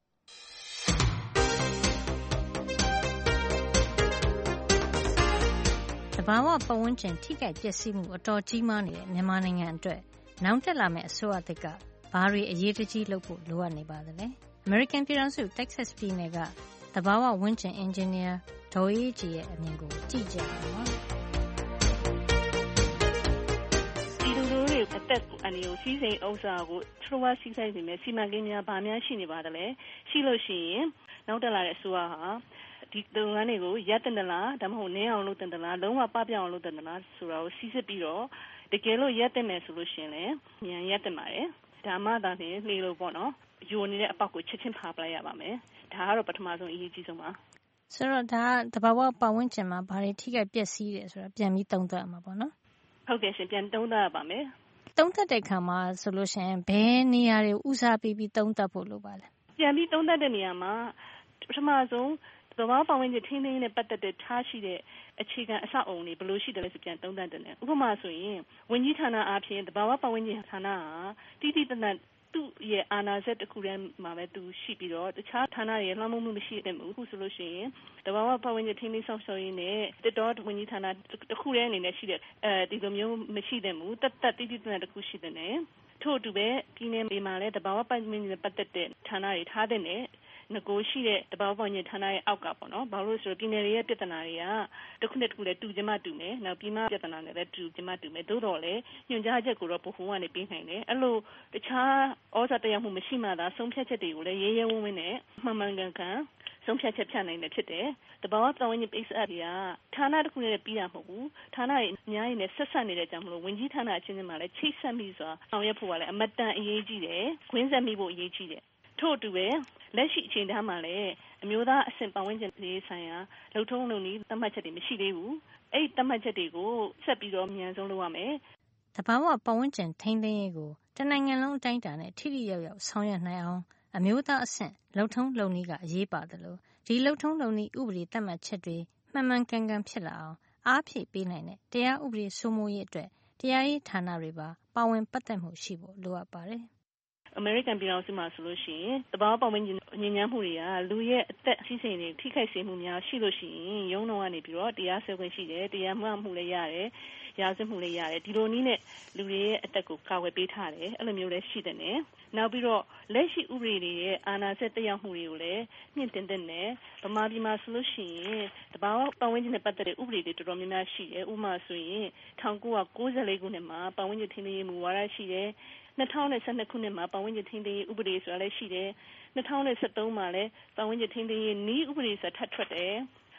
တဘာဝပတ်ဝန်းကျင်ထိခိုက်ပျက်စီးမှုအတော်ကြီးမားနေတဲ့မြန်မာနိုင်ငံအတွက်နောက်တက်လာမယ့်အစိုးရသစ်ကဘာတွေအရေးတကြီးလုပ်ဖို့လိုအပ်နေပါသလဲအမေရိကန်ပြည်ထောင်စု Texas ပြည်နယ်ကတဘာဝဝန်းကျင်အင်ဂျင်နီယာဒေါ်အေးကြီးရဲ့အမြင်ကိုကြည့်ကြရအောင်ပါဒီလိုတွေအသက်အန္တရာယ်စီးစိမ်ဥစ္စာကိုထရဝစီးဆိုင်နေမယ်စီမံကိန်းများဗာများရှိနေပါသလဲရှိလို့ရှိရင်နောက်တက်လာတဲ့အစိုးရဟာဒီလုပ်ငန်းတွေကိုရပ်တင်သလားဒါမှမဟုတ်နည်းအောင်လုပ်တင်သလားလုံးဝပပျောက်အောင်လုပ်တင်သလားဆိုတာကိုစီစစ်ပြီးတော့တကယ်လို့ရပ်တင်မယ်ဆိုလို့ရှိရင်လည်းမြန်ရပ်တင်ပါတယ်ဒါမှသာလျှင်နေလို့ပေါ့နော်ယိုနေတဲ့အပေါက်ကိုချက်ချင်းဖာပလိုက်ရပါမယ်ဒါကတော့ပထမဆုံးအရေးကြီးဆုံးပါဆိုတော့ဒါတဘာဝပတ်ဝန်းကျင်မှာဘာတွေထိခိုက်ပျက်စီးတယ်ဆိုတာပြန်ပြီးသုံးသပ်ရမှာပေါ့နော်ဟုတ်ကဲ့ရှင်ပြန်သုံးသပ်ရပါမယ်သုံးသပ်တဲ့အခါမှာဆိုလို့ရှိရင်ဘယ်နေရာတွေဦးစားပေးပြီးသုံးသပ်ဖို့လိုပါလဲပြန်ပြီးသုံးသပ်တဲ့နေရာမှာပထမဆုံးသဘာဝပတ်ဝန်းကျင်ထိန်းသိမ်းနဲ့ပတ်သက်တဲ့ထားရှိတဲ့အခြေခံအဆောက်အအုံတွေဘယ်လိုရှိတယ်လဲဆိုပြန်သုံးသပ်တယ်။ဥပမာဆိုရင်ဝန်ကြီးဌာနအားဖြင့်သဘာဝပတ်ဝန်းကျင်ဌာနဟာတိတိတတ်သူ့ရဲ့အာဏာစက်တစ်ခုတည်းမှာပဲသူရှိပြီးတော့တခြားဌာနတွေလွှမ်းမိုးမှုမရှိတဲ့ဘူးအခုဆိုလို့ရှိရင်သဘာဝပတ်ဝန်းကျင်ထိန်းသိမ်းဆောင်ရှောက်ရေးနဲ့တစ်တော်ဝန်ကြီးဌာနတစ်ခုတည်းအနေနဲ့ရှိတဲ့ဒီလိုမျိုးမရှိတဲ့ဘူးတတ်တိတိတတ်တစ်ခုရှိတဲ့ထို့အတူပဲပြည်နယ်မှာလည်းသဘာဝပတ်ဝန်းကျင်နဲ့ပတ်သက်တဲ့ဌာနတွေထားတဲ့ငကိုရှိတဲ့တဘာဝပတ်ဝန်းကျင်ဌာနရဲ့အောက်ကပေါ့နော်ဘာလို့ဆိုတော့ပြည်နယ်တွေရဲ့ပြဿနာတွေကတစ်ခုနဲ့တစ်ခုလည်းတူချင်မှတူမယ်နောက်ပြည်မပြဿနာတွေလည်းတူချင်မှတူမယ်သို့တော်လည်းညွှန်ကြားချက်ကိုတော့ဗဟိုကနေပေးနိုင်တယ်အဲ့လိုတခြားဩဇာတရားမှုမရှိမှသာဆုံးဖြတ်ချက်တွေကိုလည်းရဲရဲဝံ့ဝံ့နဲ့မှန်မှန်ကန်ကန်ဆုံးဖြတ်ချက်ဖြတ်နိုင်တယ်ဖြစ်တယ်တဘာဝပတ်ဝန်းကျင်ပိတ်ဆက်တွေကဌာနတစ်ခုနဲ့ပြီးတာမဟုတ်ဘူးဌာနတွေအများကြီးနဲ့ဆက်ဆက်နေတဲ့ကြောင့်မလို့ဝန်ကြီးဌာနအချင်းချင်းမှာလည်းချိတ်ဆက်ပြီးဆိုတာဆောင်ရွက်ဖို့ကလည်းအမတန်အရေးကြီးတယ်ခွင်းဆက်မိဖို့အရေးကြီးတယ်ထို့အတူပဲလက်ရှိအချိန်သားမှာလည်းအမျိုးသားအဆင့်ပတ်ဝန်းကျင်ရေးဆိုင်ရာလုံထုံးလုံနည်းသတ်မှတ်ချက်တွေမရှိသေးဘူးအဲ့ဒီသတ်မှတ်ချက်တွေကိုဆက်ပြီးတော့အမြန်ဆုံးလုပ်ရမယ်တဘာဝပတ်ဝန်းကျင်ထိန်းသိမ်းရေးကိုတနိုင်ငံလုံးအတိုင်းအတာနဲ့ထိထိရောက်ရောက်ဆောင်ရွက်နိုင်အောင်အမျိုးသားအဆင့်လုံထုံးလုံနည်းကအရေးပါတယ်လို့ဒီလုံထုံးလုံနည်းဥပဒေသတ်မှတ်ချက်တွေမှန်မှန်ကန်ကန်ဖြစ်လာအောင်အားဖြည့်ပေးနိုင်တဲ့တရားဥပဒေစိုးမိုးရေးအတွက်တရားရေးဌာနတွေပါဝင်ပတ်သက်မှုရှိဖို့လိုအပ်ပါတယ်အမေရိကန်ပြည်ထောင်စုမှာဆိုလို့ရှိရင်တဘာဝပတ်ဝန်းကျင်ညဉ့်ညမ်းမှုတွေကလူရဲ့အသက်အစီအစဉ်တွေထိခိုက်စေမှုများရှိလို့ရှိရင်ရုံးတော်ကနေပြီးတော့တရားစွဲခွင့်ရှိတယ်တရားမှုမှုလည်းရတယ်ရာဇဝတ်မှုလည်းရတယ်ဒီလိုနည်းနဲ့လူတွေရဲ့အသက်ကိုကာကွယ်ပေးထားတယ်အဲ့လိုမျိုးလည်းရှိတယ်နဲ့နောက်ပြီးတော့လက်ရှိဥပဒေတွေရဲ့အာဏာစက်တရားမှုတွေကိုလည်းမြင့်တင်တဲ့နဲ့ဗမာပြည်မှာဆိုလို့ရှိရင်တဘာဝပတ်ဝန်းကျင်နဲ့ပတ်သက်တဲ့ဥပဒေတွေတော်တော်များများရှိတယ်ဥပမာဆိုရင်1994ခုနှစ်မှာပတ်ဝန်းကျင်ထိန်းသိမ်းရေးမူဝါဒရှိတယ်2012ခုနှစ်မှာပတ်ဝန်းကျင်ထိန်းသိမ်းရေးဥပဒေဆိုတာလည်းရှိတယ်2013မှာလည်းပတ်ဝန်းကျင်ထိန်းသိမ်းရေးနည်းဥပဒေဆိုတာထပ်ထွက်တယ်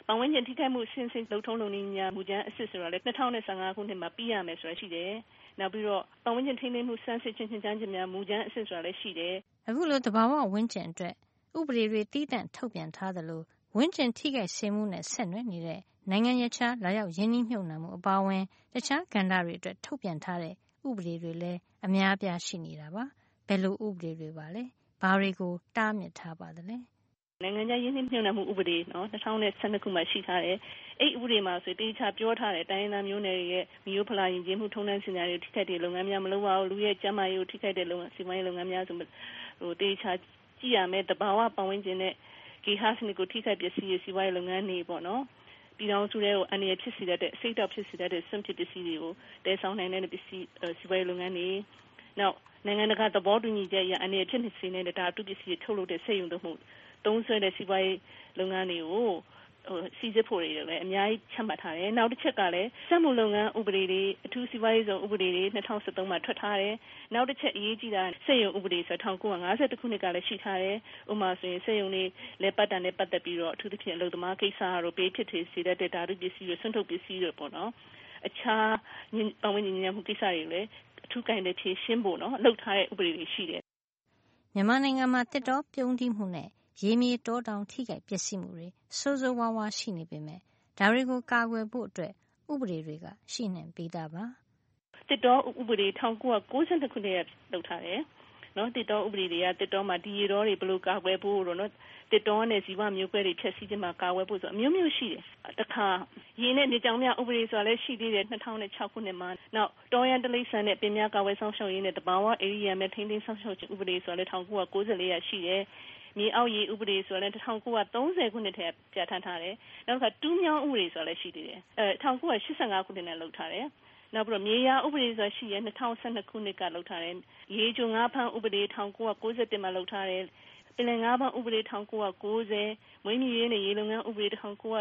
ပတ်ဝန်းကျင်ထိခိုက်မှုဆင့်ဆင့်လုပ်ထုံးလုပ်နည်းများမူကြမ်းအစစ်ဆိုတာလည်း2015ခုနှစ်မှာပြီးရမယ်ဆိုတာရှိတယ်။နောက်ပြီးတော့ပတ်ဝန်းကျင်ထိန်းသိမ်းမှုစမ်းစစ်ခြင်းချင်းချင်းများမူကြမ်းအစစ်ဆိုတာလည်းရှိတယ်။အခုလိုသဘာဝဝန်းကျင်အတွက်ဥပဒေတွေတည်တံ့ထုတ်ပြန်ထားသလိုဝန်းကျင်ထိခိုက်စေမှုနဲ့ဆက်နွယ်နေတဲ့နိုင်ငံရခြားလာရောက်ရင်းနှီးမြှုပ်နှံမှုအပါအဝင်တခြားကဏ္ဍတွေအတွက်ထုတ်ပြန်ထားတဲ့ဥပဒေတွေလည်းအများအပြားရှိနေတာပါ။ဘယ်လိုဥပဒေတွေပါလဲ။ဘာတွေကိုတားမြစ်ထားပါသလဲ။နိုင်ငံခြားရင်းနှီးမြှုပ်နှံမှုဥပဒေ2012ခုမှာရှိထားတယ်။အဲ့ဥပဒေမှာဆိုတေချာပြောထားတယ်တိုင်းရင်းသားမျိုးနွယ်တွေရဲ့မျိုးဖလာယဉ်ကျေးမှုထုံးတမ်းစင်တာတွေထိခိုက်တဲ့လုပ်ငန်းများမလုပ်ပါဘူးလူရဲ့ကျန်းမာရေးကိုထိခိုက်တဲ့လုပ်ငန်းစီမံရေးလုပ်ငန်းများဆိုတေချာကြည့်ရမယ်တဘာဝပတ်ဝန်းကျင်နဲ့ဂေဟစနစ်ကိုထိခိုက်ပစ္စည်းရေးစီမံရေးလုပ်ငန်းတွေပေါ့နော်ပြည်ထောင်စုတွေကိုအနေနဲ့ဖြစ်စေတဲ့အစိတ်တောက်ဖြစ်စေတဲ့စွန့်ပစ်ပစ္စည်းတွေကိုတည်ဆောင်နိုင်တဲ့ပစ္စည်းစီမံရေးလုပ်ငန်းတွေနောက်နိုင်ငံတကာသဘောတူညီချက်အရအနေနဲ့ဖြစ်နေစေတဲ့ဓာတုပစ္စည်းထုတ်လုပ်တဲ့စက်ရုံတို့မှုသုံးစွဲတဲ့စီမံရေးလုပ်ငန်းတွေကိုစီစစ်ဖို့တွေလည်းအများကြီးချမှတ်ထားတယ်။နောက်တစ်ချက်ကလည်းစက်မှုလုပ်ငန်းဥပဒေတွေအထူးစီးပွားရေးဇုံဥပဒေတွေ2013မှာထွက်ထားတယ်။နောက်တစ်ချက်အရေးကြီးတာစက်ရုံဥပဒေဆို1952ခုနှစ်ကလည်းရှိထားတယ်။ဥပမာဆိုရင်စက်ရုံတွေလက်ပတ်တန်နဲ့ပတ်သက်ပြီးတော့အထူးသဖြင့်အလုပ်သမားကိစ္စတို့ပေးဖြစ်စေတဲ့ဓာတုပစ္စည်းတွေဆွန့်ထုတ်ပစ္စည်းတွေပေါ့နော်။အခြားပတ်ဝန်းကျင်ညဉ့်မှုကိစ္စတွေလည်းအထူးကိုင်တဲ့ဖြေရှင်းဖို့နော်လုပ်ထားတဲ့ဥပဒေတွေရှိတယ်။မြန်မာနိုင်ငံမှာတစ်တောပြုန်းတီးမှုနဲ့ရေမြေတောတောင်ထိခိုက်ပျက်စီးမှုတွေဆိုးဆိုးဝါးဝါးရှိနေပေမဲ့ဒါတွေကိုကာကွယ်ဖို့အတွက်ဥပဒေတွေကရှိနေပြီးသားပါ။တစ်တောဥပဒေ1992ခုနှစ်ကလုပ်ထားတယ်။နော်တစ်တောဥပဒေတွေကတစ်တောမှာဒီရေတောတွေဘယ်လိုကာကွယ်ဖို့တော့နော်တစ်တောနဲ့ဇီဝမျိုးကွဲတွေဖျက်ဆီးခြင်းမှာကာကွယ်ဖို့ဆိုအမျိုးမျိုးရှိတယ်။တခါရေနဲ့နေကြောင်များဥပဒေဆိုတာလည်းရှိသေးတယ်2006ခုနှစ်မှာနောက်တောရန်တလိဆန်နဲ့ပင်များကာကွယ်ဆောင်ရှောက်ရေးနဲ့တဘာဝဧရိယာမဲ့ထိန်းသိမ်းဆောင်ရှောက်ခြင်းဥပဒေဆိုတာလည်း1994ရရှိတယ်။မြေအောက်ရေဥပဒေဆိုလည်း1930ခုနှစ်ထဲပြဋ္ဌာန်းထားတယ်။နောက်ကတူးမြောင်းဥပဒေဆိုလည်းရှိသေးတယ်။1985ခုနှစ်နဲ့လုပ်ထားတယ်။နောက်ပြီးတော့မြေယာဥပဒေဆိုရှိရင်2012ခုနှစ်ကလုပ်ထားတယ်။ရေချိုငါးဖမ်းဥပဒေ1991မှာလုပ်ထားတယ်။ပင်လယ်ငါးဖမ်းဥပဒေ1990မွေးမြူရေးနဲ့ရေလုံငန်းဥပဒေ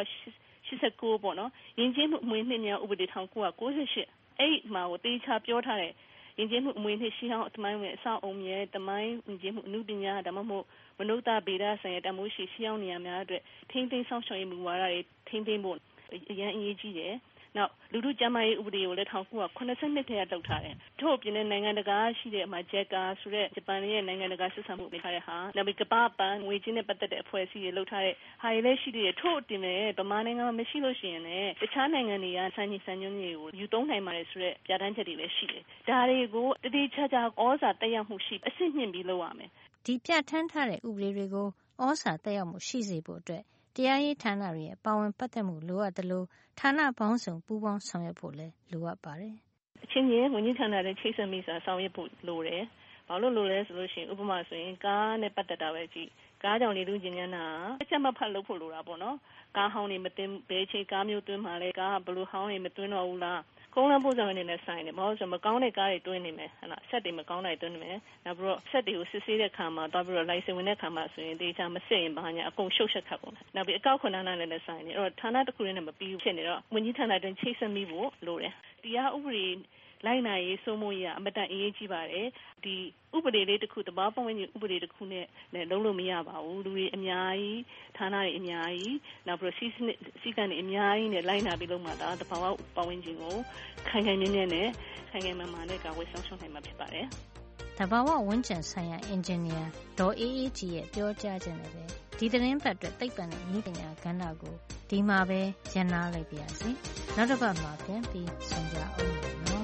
1989ပေါ့နော်။ယဉ်ကျေးမှုအမွေအနှစ်များဥပဒေ1998အဲ့မှာကိုတေချာပြောထားတယ်။ယဉ်ကျေးမှုအမွေအနှစ်ရှိအောင်အသမိုင်းဝင်အဆောက်အုံရဲ့တမိုင်းယဉ်ကျေးမှုအမှုပညာဒါမှမဟုတ်မနုဿဗေဒဆိုင်ရာတမိုးရှိရှိအောင်နေရာများအတွက်ထိန်းသိမ်းဆောင်ရှောက်ရေးမူဝါဒတွေထိန်းသိမ်းဖို့အရန်အရေးကြီးတယ်။နောက်လူထုကျန်းမာရေးဥပဒေကိုလည်း1982ထဲကလုပ်ထားတယ်။ထို့အပြင်နိုင်ငံတကာရှိတဲ့အမှာ JECA ဆိုတဲ့ဂျပန်ရဲ့နိုင်ငံတကာဆက်ဆံမှုလုပ်ထားတဲ့ဟာနောက်ပြီးကမ္ဘာ့ဘဏ်ငွေကြေးနဲ့ပတ်သက်တဲ့အဖွဲ့အစည်းတွေလုပ်ထားတဲ့ဟာတွေလည်းရှိသေးတယ်။ထို့အပြင်လည်းဗမာနိုင်ငံမှာမရှိလို့ရှိရင်လည်းတခြားနိုင်ငံတွေကစံချိန်စံညွှန်းတွေကိုယူသုံးနိုင်ပါတယ်ဆိုတဲ့ပြဋ္ဌာန်းချက်တွေလည်းရှိတယ်။ဒါတွေကိုတတိချာချာဩဇာတက်ရောက်မှုရှိအဆင့်မြင့်ပြီးလုပ်ရမယ်။ဒီပြဋ္ဌာန်းထားတဲ့ဥပဒေတွေကိုဩဇာတက်ရောက်မှုရှိစေဖို့အတွက်တရားရေးဌာနတွေရဲ့ပါဝင်ပတ်သက်မှုလိုအပ်တယ်လို့ဌာနပေါင်းစုံပူးပေါင်းဆောင်ရွက်ဖို့လည်းလိုအပ်ပါတယ်။အချင်းချင်းဝန်ကြီးဌာနတွေချိတ်ဆက်မိစာဆောင်ရွက်ဖို့လိုတယ်။ဘာလို့လိုလဲဆိုလို့ရှိရင်ဥပမာဆိုရင်ကားနဲ့ပတ်သက်တာပဲကြည့်။ကားကြောင့်နေလူချင်းညာနာအချက်မဖတ်လို့ဖို့လိုတာပေါ့နော်။ကားဟောင်းတွေမတင်ဘဲချိန်ကားမျိုးတွင်းမှလဲကားဘလို့ဟောင်းတွေမတွင်းတော့ဘူးလား။ကုန်းလမ်းပို့ဆောင်ရေးနဲ့ဆိုင်တယ်မဟုတ်ဆိုမကောင်းတဲ့ကားတွေတွင်းနေမယ်ဟဲ့လားဆက်တွေမကောင်းတဲ့တွင်းနေမယ်နောက်ပြီးတော့ဆက်တွေကိုစစ်ဆေးတဲ့ခါမှာတော့ပြီးတော့ license ဝင်တဲ့ခါမှာဆိုရင်တေချာမစစ်ရင်ဘာညာအကုန်ရှုပ်ရှက်ခတ်ကုန်တယ်နောက်ပြီးအကောက်ခွန်ဌာနနဲ့လည်းဆိုင်တယ်အဲ့တော့ဌာနတစ်ခုနဲ့မပြီးဘူးဖြစ်နေတော့ဝန်ကြီးဌာနတွင်ချိတ်ဆက်မိဖို့လိုတယ်တရားဥပဒေလိုက်နိုင်ရေးစိုးမိုးရေးအမတန်အရေးကြီးပါတယ်ဒီဥပဒေလေးတစ်ခုတဘာပတ်ဝန်းကျင်ဥပဒေတစ်ခုနဲ့လည်းလုံးလို့မရပါဘူးလူတွေအများကြီးဌာနတွေအများကြီးနောက်ပြီးစီကံတွေအများကြီးနဲ့လိုက်နာပြီးလုံးမှာဒါတဘာပတ်ဝန်းကျင်ကိုခိုင်ခိုင်မြဲမြဲနဲ့ခိုင်ခိုင်မာမာနဲ့ကာဝယ်ဆောင်ရှောက်နိုင်မှာဖြစ်ပါတယ်တဘာဝဝန်းကျင်ဆိုင်ရာအင်ဂျင်နီယာဒေါ်အေးအေးကြည်ရဲ့ပြောကြားချက်နဲ့ပဲဒီသတင်းပတ်အတွက်သိပ္ပံနဲ့နည်းပညာကဏ္ဍကိုဒီမှာပဲရန်နာလိုက်ပါရစေနောက်တစ်ပတ်မှာပြန်ပြီးဆုံကြအောင်နော်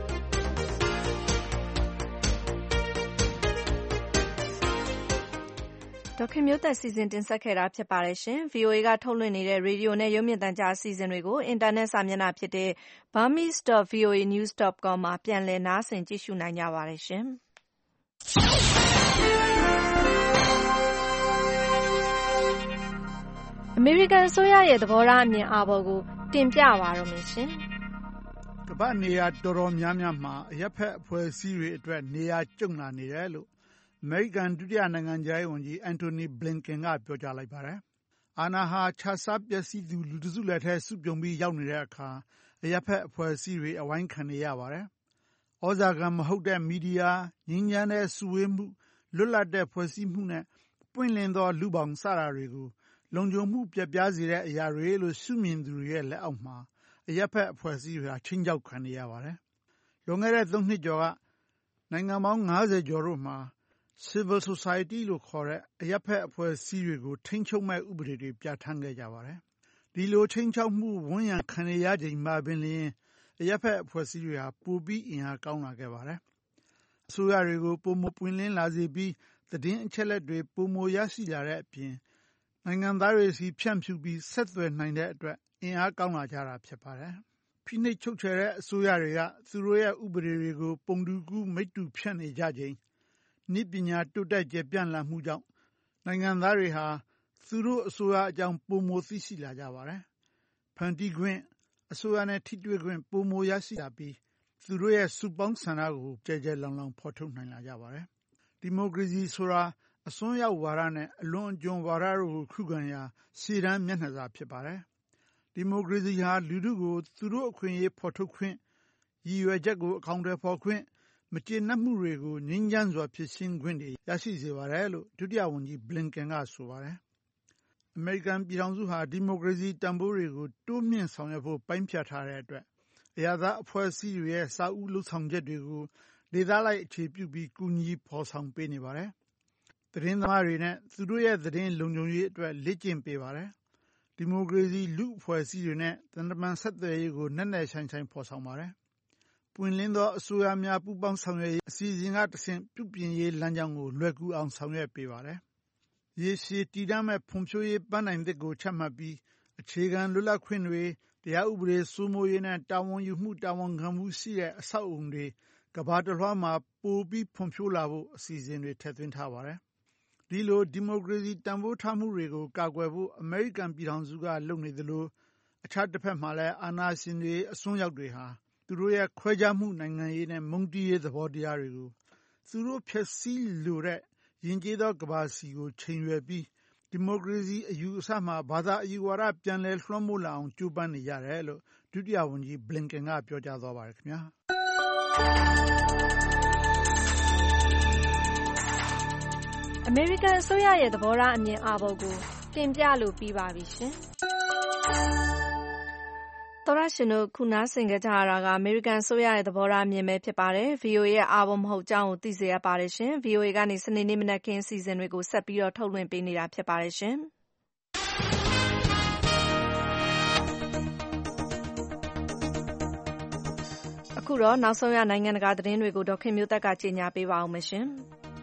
ဒေါခင်မျိုးသက်စီစဉ်တင်ဆက်ခဲ့တာဖြစ်ပါတယ်ရှင်။ VOA ကထုတ်လွှင့်နေတဲ့ရေဒီယိုနဲ့ရုပ်မြင်သံကြားအစီအစဉ်တွေကိုအင်တာနက်စာမျက်နှာဖြစ်တဲ့ burmese.voanews.com မှာပြန်လည်နားဆင်ကြည့်ရှုနိုင်ကြပါတယ်ရှင်။အမေရိကန်အစိုးရရဲ့သဘောထားအမြင်အာဘော်ကိုတင်ပြပါတော့မယ်ရှင်။ကမ္ဘာ့နေရာတော်တော်များများမှာအရပ်ဖက်အဖွဲ့အစည်းတွေအတွက်နေရာကျုံလာနေတယ်လို့အမေရိကန်ဒုတိယနိုင်ငံခြားရေးဝန်ကြီးအန်တိုနီဘလင်ကန်ကပြောကြားလိုက်ပါတယ်။အာဏာဟာခြစားပျက်စီးသူလူတစုလက်ထဲစုပြုံပြီးရောက်နေတဲ့အခါအရပ်ဖက်အဖွဲ့အစည်းတွေအဝိုင်းခံနေရပါတယ်။ဩဇာခံမဟုတ်တဲ့မီဒီယာငြိမ်းချမ်းတဲ့စုဝေးမှုလွတ်လပ်တဲ့ဖွဲ့စည်းမှုနဲ့ပွင့်လင်းသောလူပောင်စတာတွေကိုလုံခြုံမှုပျက်ပြားစေတဲ့အရာတွေလို့ရှုမြင်သူတွေရဲ့လက်အောက်မှာအရပ်ဖက်အဖွဲ့အစည်းတွေဟာချင်းချောက်ခံနေရပါတယ်။လွန်ခဲ့တဲ့3 နှစ်ကျော်ကနိုင်ငံပေါင်း50ကျော်တို့မှာ Civil Society လို့ခေါ်တဲ့အရပ်ဖက်အဖွဲ့အစည်းတွေကိုထိန်းချုပ်မဲ့ဥပဒေတွေပြဋ္ဌာန်းခဲ့ကြပါတယ်။ဒီလိုထိန်းချုပ်မှုဝန်ရံခံရချိန်မှာပင်လျှင်အရပ်ဖက်အဖွဲ့အစည်းတွေဟာပိုပြီးအင်အားကောင်းလာခဲ့ပါတယ်။အစိုးရတွေကိုပိုမိုပွင့်လင်းလာစေပြီးသတင်းအချက်အလက်တွေပိုမိုရရှိလာတဲ့အပြင်နိုင်ငံသားတွေစီဖြန့်ဖြူးပြီးဆက်သွယ်နိုင်တဲ့အတွက်အင်အားကောင်းလာကြတာဖြစ်ပါတယ်။ဖိနှိပ်ချုပ်ချယ်တဲ့အစိုးရတွေကသူတို့ရဲ့ဥပဒေတွေကိုပုံတူကူးမိတ္တူဖြန့်နေကြချိန်နည်းပညာတိုးတက်ကျယ်ပြန့်လာမှုကြောင့်နိုင်ငံသားတွေဟာသူတို့အစိုးရအကြောင်းပိုမိုသိရှိလာကြပါတယ်။ဖန်တီးခွင့်အစိုးရနဲ့ထိတွေ့ခွင့်ပိုမိုရရှိလာပြီးသူတို့ရဲ့စုပေါင်းဆန္ဒကိုကြဲကြဲလောင်လောင်ဖော်ထုတ်နိုင်လာကြပါတယ်။ဒီမိုကရေစီဆိုတာအစွန်းရောက်ဝါဒနဲ့အလွန်အကျွံဝါဒတို့ကိုခုခံရာရှေ့တန်းမျက်နှာစာဖြစ်ပါတယ်။ဒီမိုကရေစီဟာလူထုကိုသူတို့အခွင့်အရေးဖော်ထုတ်ခွင့်ရည်ရွယ်ချက်ကိုအကောင်အထည်ဖော်ခွင့်မကျေနပ်မှုတွေကိုငြိမ်းချမ်းစွာဖြေရှင်းခွင့်တွေရရှိစေပါတယ်လို့ဒုတိယဝန်ကြီးဘလင်ကန်ကဆိုပါတယ်။အမေရိကန်ပြည်ထောင်စုဟာဒီမိုကရေစီတန်ဖိုးတွေကိုတိုးမြှင့်ဆောင်ရွက်ဖို့ပိုင်းဖြတ်ထားတဲ့အတွက်အရာသားအဖွဲ့အစည်းတွေရဲ့စာအုပ်လှုပ်ဆောင်ချက်တွေကိုဒေသလိုက်အခြေပြုပြီးကူညီဖော်ဆောင်ပေးနေပါတယ်။သတင်းသမားတွေနဲ့သူတို့ရဲ့သတင်းလုံခြုံရေးအတွက်လေ့ကျင့်ပေးပါတယ်။ဒီမိုကရေစီလူ့အဖွဲ့အစည်းတွေနဲ့သံတမန်ဆက်သွယ်ရေးကိုနက်နက်ရှိုင်းရှိုင်းဖော်ဆောင်ပါတယ်။ပွင့်လင်းသောအစိုးရများပူးပေါင်းဆောင်ရွက်ရေးအစီအစဉ်ကတဆင့်ပြုပြင်ရေးလမ်းကြောင်းကိုလွယ်ကူအောင်ဆောင်ရွက်ပေးပါတယ်။ရေရှည်တည်တံ့မဲ့ဖွံ့ဖြိုးရေးပန်းတိုင်သစ်ကိုချမှတ်ပြီးအခြေခံလွတ်လပ်ခွင့်တွေတရားဥပဒေစိုးမိုးရေးနဲ့တာဝန်ယူမှုတာဝန်ခံမှုရှိတဲ့အဆောက်အုံတွေကမ္ဘာတစ်လွှားမှာပိုပြီးဖွံ့ဖြိုးလာဖို့အစီအစဉ်တွေထည့်သွင်းထားပါတယ်။ဒီလိုဒီမိုကရေစီတန်ဖိုးထားမှုတွေကိုကာကွယ်ဖို့အမေရိကန်ပြည်ထောင်စုကလုပ်နေသလိုအခြားတစ်ဖက်မှာလည်းအာဏာရှင်တွေအစွန်းရောက်တွေဟာသူတို့ရဲ့ခွဲခြားမှုနိုင်ငံရေးနဲ့မုန်းတီးရေးသဘောတရားတွေကိုသူတို့ဖျက်ဆီးလိုတဲ့ယဉ်ကျေးသောကမ္ဘာစီကိုချိန်ရွယ်ပြီးဒီမိုကရေစီအယူအဆမှာဘာသာအယူဝါဒပြန်လည်လွှမ်းမိုးလာအောင်ကြိုးပမ်းနေရတယ်လို့ဒုတိယဝန်ကြီးဘလင်ကန်ကပြောကြားသွားပါတယ်ခင်ဗျာအမေရိကန်အစိုးရရဲ့သဘောထားအမြင်အာဘော်ကိုတင်ပြလို့ပြီးပါပြီရှင်သောရရှင်တို့ခုနားဆင်ကြကြရတာကအမေရိကန်အစိုးရရဲ့သဘောထားအမြင်ပဲဖြစ်ပါတယ်။ VOA ရဲ့အာဘော်မဟုတ်ကြောင်းကိုသိစေရပါတယ်ရှင်။ VOA ကနေစနေနေ့မနက်ခင်းအစီအစဉ်တွေကိုဆက်ပြီးတော့ထုတ်လွှင့်ပေးနေတာဖြစ်ပါတယ်ရှင်။အခုတော့နောက်ဆုံးရနိုင်ငံတကာသတင်းတွေကိုဒေါ်ခင်မျိုးသက်ကကြေညာပေးပါဦးမယ်ရှင်။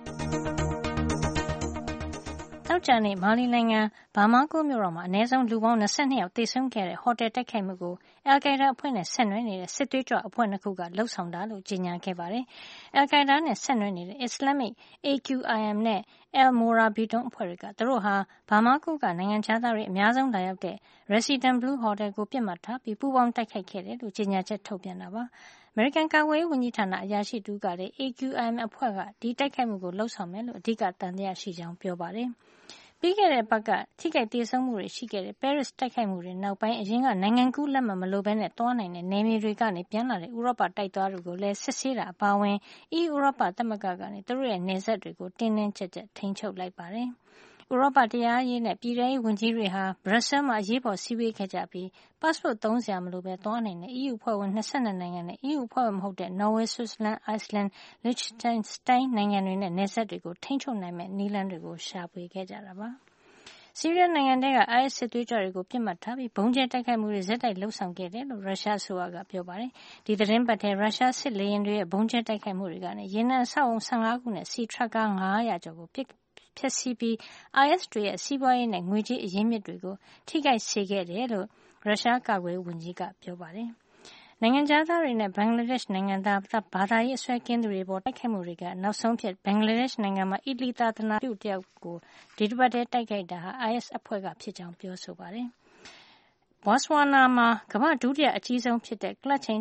သောကြာနေ့မာလီနိုင်ငံဘာမာကိုမြို့တော်မှာအနည်းဆုံးလူပေါင်း22ယောက်သေဆုံးခဲ့တဲ့ဟိုတယ်တိုက်ခိုက်မှုကိုအယ်လ်ကိုင်းဒါအဖွဲ့နဲ့ဆက်နွယ်နေတဲ့စစ်သွေးကြွအဖွဲ့2ခုကလှုပ်ဆောင်တာလို့ကြေညာခဲ့ပါတယ်။အယ်လ်ကိုင်းဒါနဲ့ဆက်နွယ်နေတဲ့ Islamic AQIM နဲ့ Al Morabitun အဖွဲ့တွေကသူတို့ဟာဘာမာကိုကနိုင်ငံခြားသားတွေအများဆုံးလာရောက်တဲ့ Resident Blue Hotel ကိုပြစ်မှတ်ထားပြီးပူးပေါင်းတိုက်ခိုက်ခဲ့တယ်လို့ကြေညာချက်ထုတ်ပြန်တာပါ။အမေရိကန်ကာကွယ်ရေးဝန်ကြီးဌာနအရာရှိတူကလည်း AQIM အဖွဲ့ကဒီတိုက်ခိုက်မှုကိုလှုပ်ဆောင်မယ်လို့အဓိကတန်တရားရှိကြောင်းပြောပါတယ်။ပြီးခဲ့တဲ့ပတ်ကထိခိုက်သေဆုံးမှုတွေရှိခဲ့တဲ့ Paris တိုက်ခိုက်မှုတွေနောက်ပိုင်းအရင်ကနိုင်ငံကူးလက်မှတ်မလိုဘဲနဲ့သွားနိုင်တဲ့နယ်မြေတွေကနေပြန်လာတဲ့ဥရောပတိုက်သားတွေကိုလည်းစစ်ဆေးတာအပါအဝင် EU ဥရောပသမဂ္ဂကနေသူတို့ရဲ့နယ်စပ်တွေကိုတင်းတင်းကျပ်ကျပ်ထိန်းချုပ်လိုက်ပါတယ်။ဥရောပတရားရေးနဲ့ပြည်ထောင်စုဝန်ကြီးတွေဟာဘရပ်ဆဲမှာအရေးပေါ်စည်းဝေးခဲ့ကြပြီးပတ်စပို့သုံးစရာမလိုဘဲသွားနိုင်တဲ့ EU ဖွဲ့ဝင်22နိုင်ငံနဲ့ EU ဖွဲ့ဝင်မဟုတ်တဲ့ နော်ဝေး၊ဆွစ်ဇာလန်၊အိုက်စလန်၊လစ်ချ်တန်စတိုင်းနိုင်ငံတွေနဲ့နယ်စပ်တွေကိုထိန်းချုပ်နိုင်မယ့်နည်းလမ်းတွေကိုရှာဖွေခဲ့ကြတာပါ။ဆီးရီးယားနိုင်ငံထဲက IS စစ်သွေးကြွတွေကိုပြစ်မှတ်ထားပြီးဗုံးကျဲတိုက်ခိုက်မှုတွေဆက်တိုက်လုပ်ဆောင်ခဲ့တယ်လို့ရုရှားအစိုးရကပြောပါတယ်။ဒီသတင်းပတ်ထဲရုရှားစစ်လေယာဉ်တွေရဲ့ဗုံးကျဲတိုက်ခိုက်မှုတွေကနေရေနံအဆောက်အုံ15ခုနဲ့ဆီထရပ်ကား900ကျော်ကိုဖျက်ဆီးပြီး IS တွေရဲ့စီးပွားရေးနဲ့ငွေကြေးအရင်းမြစ်တွေကိုထိခိုက်စေခဲ့တယ်လို့ရုရှားကာကွယ်ရေးဝန်ကြီးကပြောပါတယ်။နိုင်ငံခြားသားတွေနဲ့ဘင်္ဂလားဒေ့ရှ်နိုင်ငံသားဘာသာရေးအစွဲကင်းသူတွေပေါ်တိုက်ခိုက်မှုတွေကနောက်ဆုံးဖြစ်ဘင်္ဂလားဒေ့ရှ်နိုင်ငံမှာအီတလီသာသနာပြုတယောက်ကိုဒီတစ်ပတ်ထဲတိုက်ခိုက်တာဟာ IS အဖွဲ့ကဖြစ်ကြောင်းပြောဆိုပါတယ်။ဘော့စဝါနာမှာကမ္ဘာဒုတိယအကြီးဆုံးဖြစ်တဲ့ကလပ်ချိန်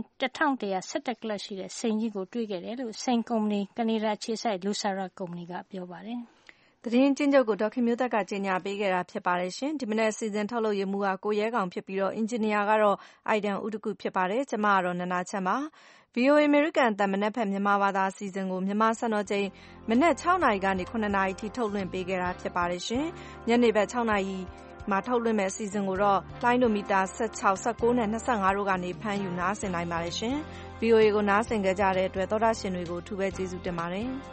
1117ကလပ်ရှိတဲ့စိန်ကြီးကိုတွေ့ခဲ့တယ်လို့စိန်ကုမ္ပဏီကနေဒါခြေစိုက်လူဆာရာကုမ္ပဏီကပြောပါတယ်။သတင်းကျဉ်းချုပ်ကိုဒေါ်ခင်မျိုးသက်ကကြေညာပေးခဲ့တာဖြစ်ပါတယ်ရှင်။ဒီမနေ့အစီအစဉ်ထုတ်လုပ်ရမှုကကိုရဲကောင်ဖြစ်ပြီးတော့အင်ဂျင်နီယာကတော့အိုက်ဒန်ဦးတကူဖြစ်ပါတယ်။ကျမကတော့နနာချမ်းပါ။ VOA အမေရိကန်အသံမနက်ဖြန်မြန်မာဘာသာအစီအစဉ်ကိုမြန်မာစံတော်ချိန်မနက်6နာရီကနေ9နာရီထိထုတ်လွှင့်ပေးခဲ့တာဖြစ်ပါတယ်ရှင်။ညနေဘက်6နာရီမှာထုတ်လွှင့်မဲ့အစီအစဉ်ကိုတော့လိုင်းဒိုမီတာ16, 19နဲ့25တို့ကနေဖမ်းယူနားဆင်နိုင်ပါတယ်ရှင်။ VOA ကိုနားဆင်ကြတဲ့အတွက်သောတာရှင်တွေကိုအထူးပဲကျေးဇူးတင်ပါတယ်။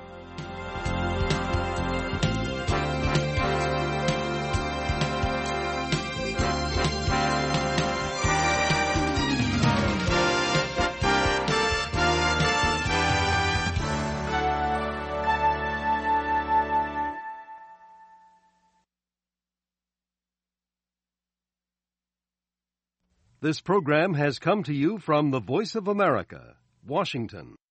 This program has come to you from the Voice of America, Washington.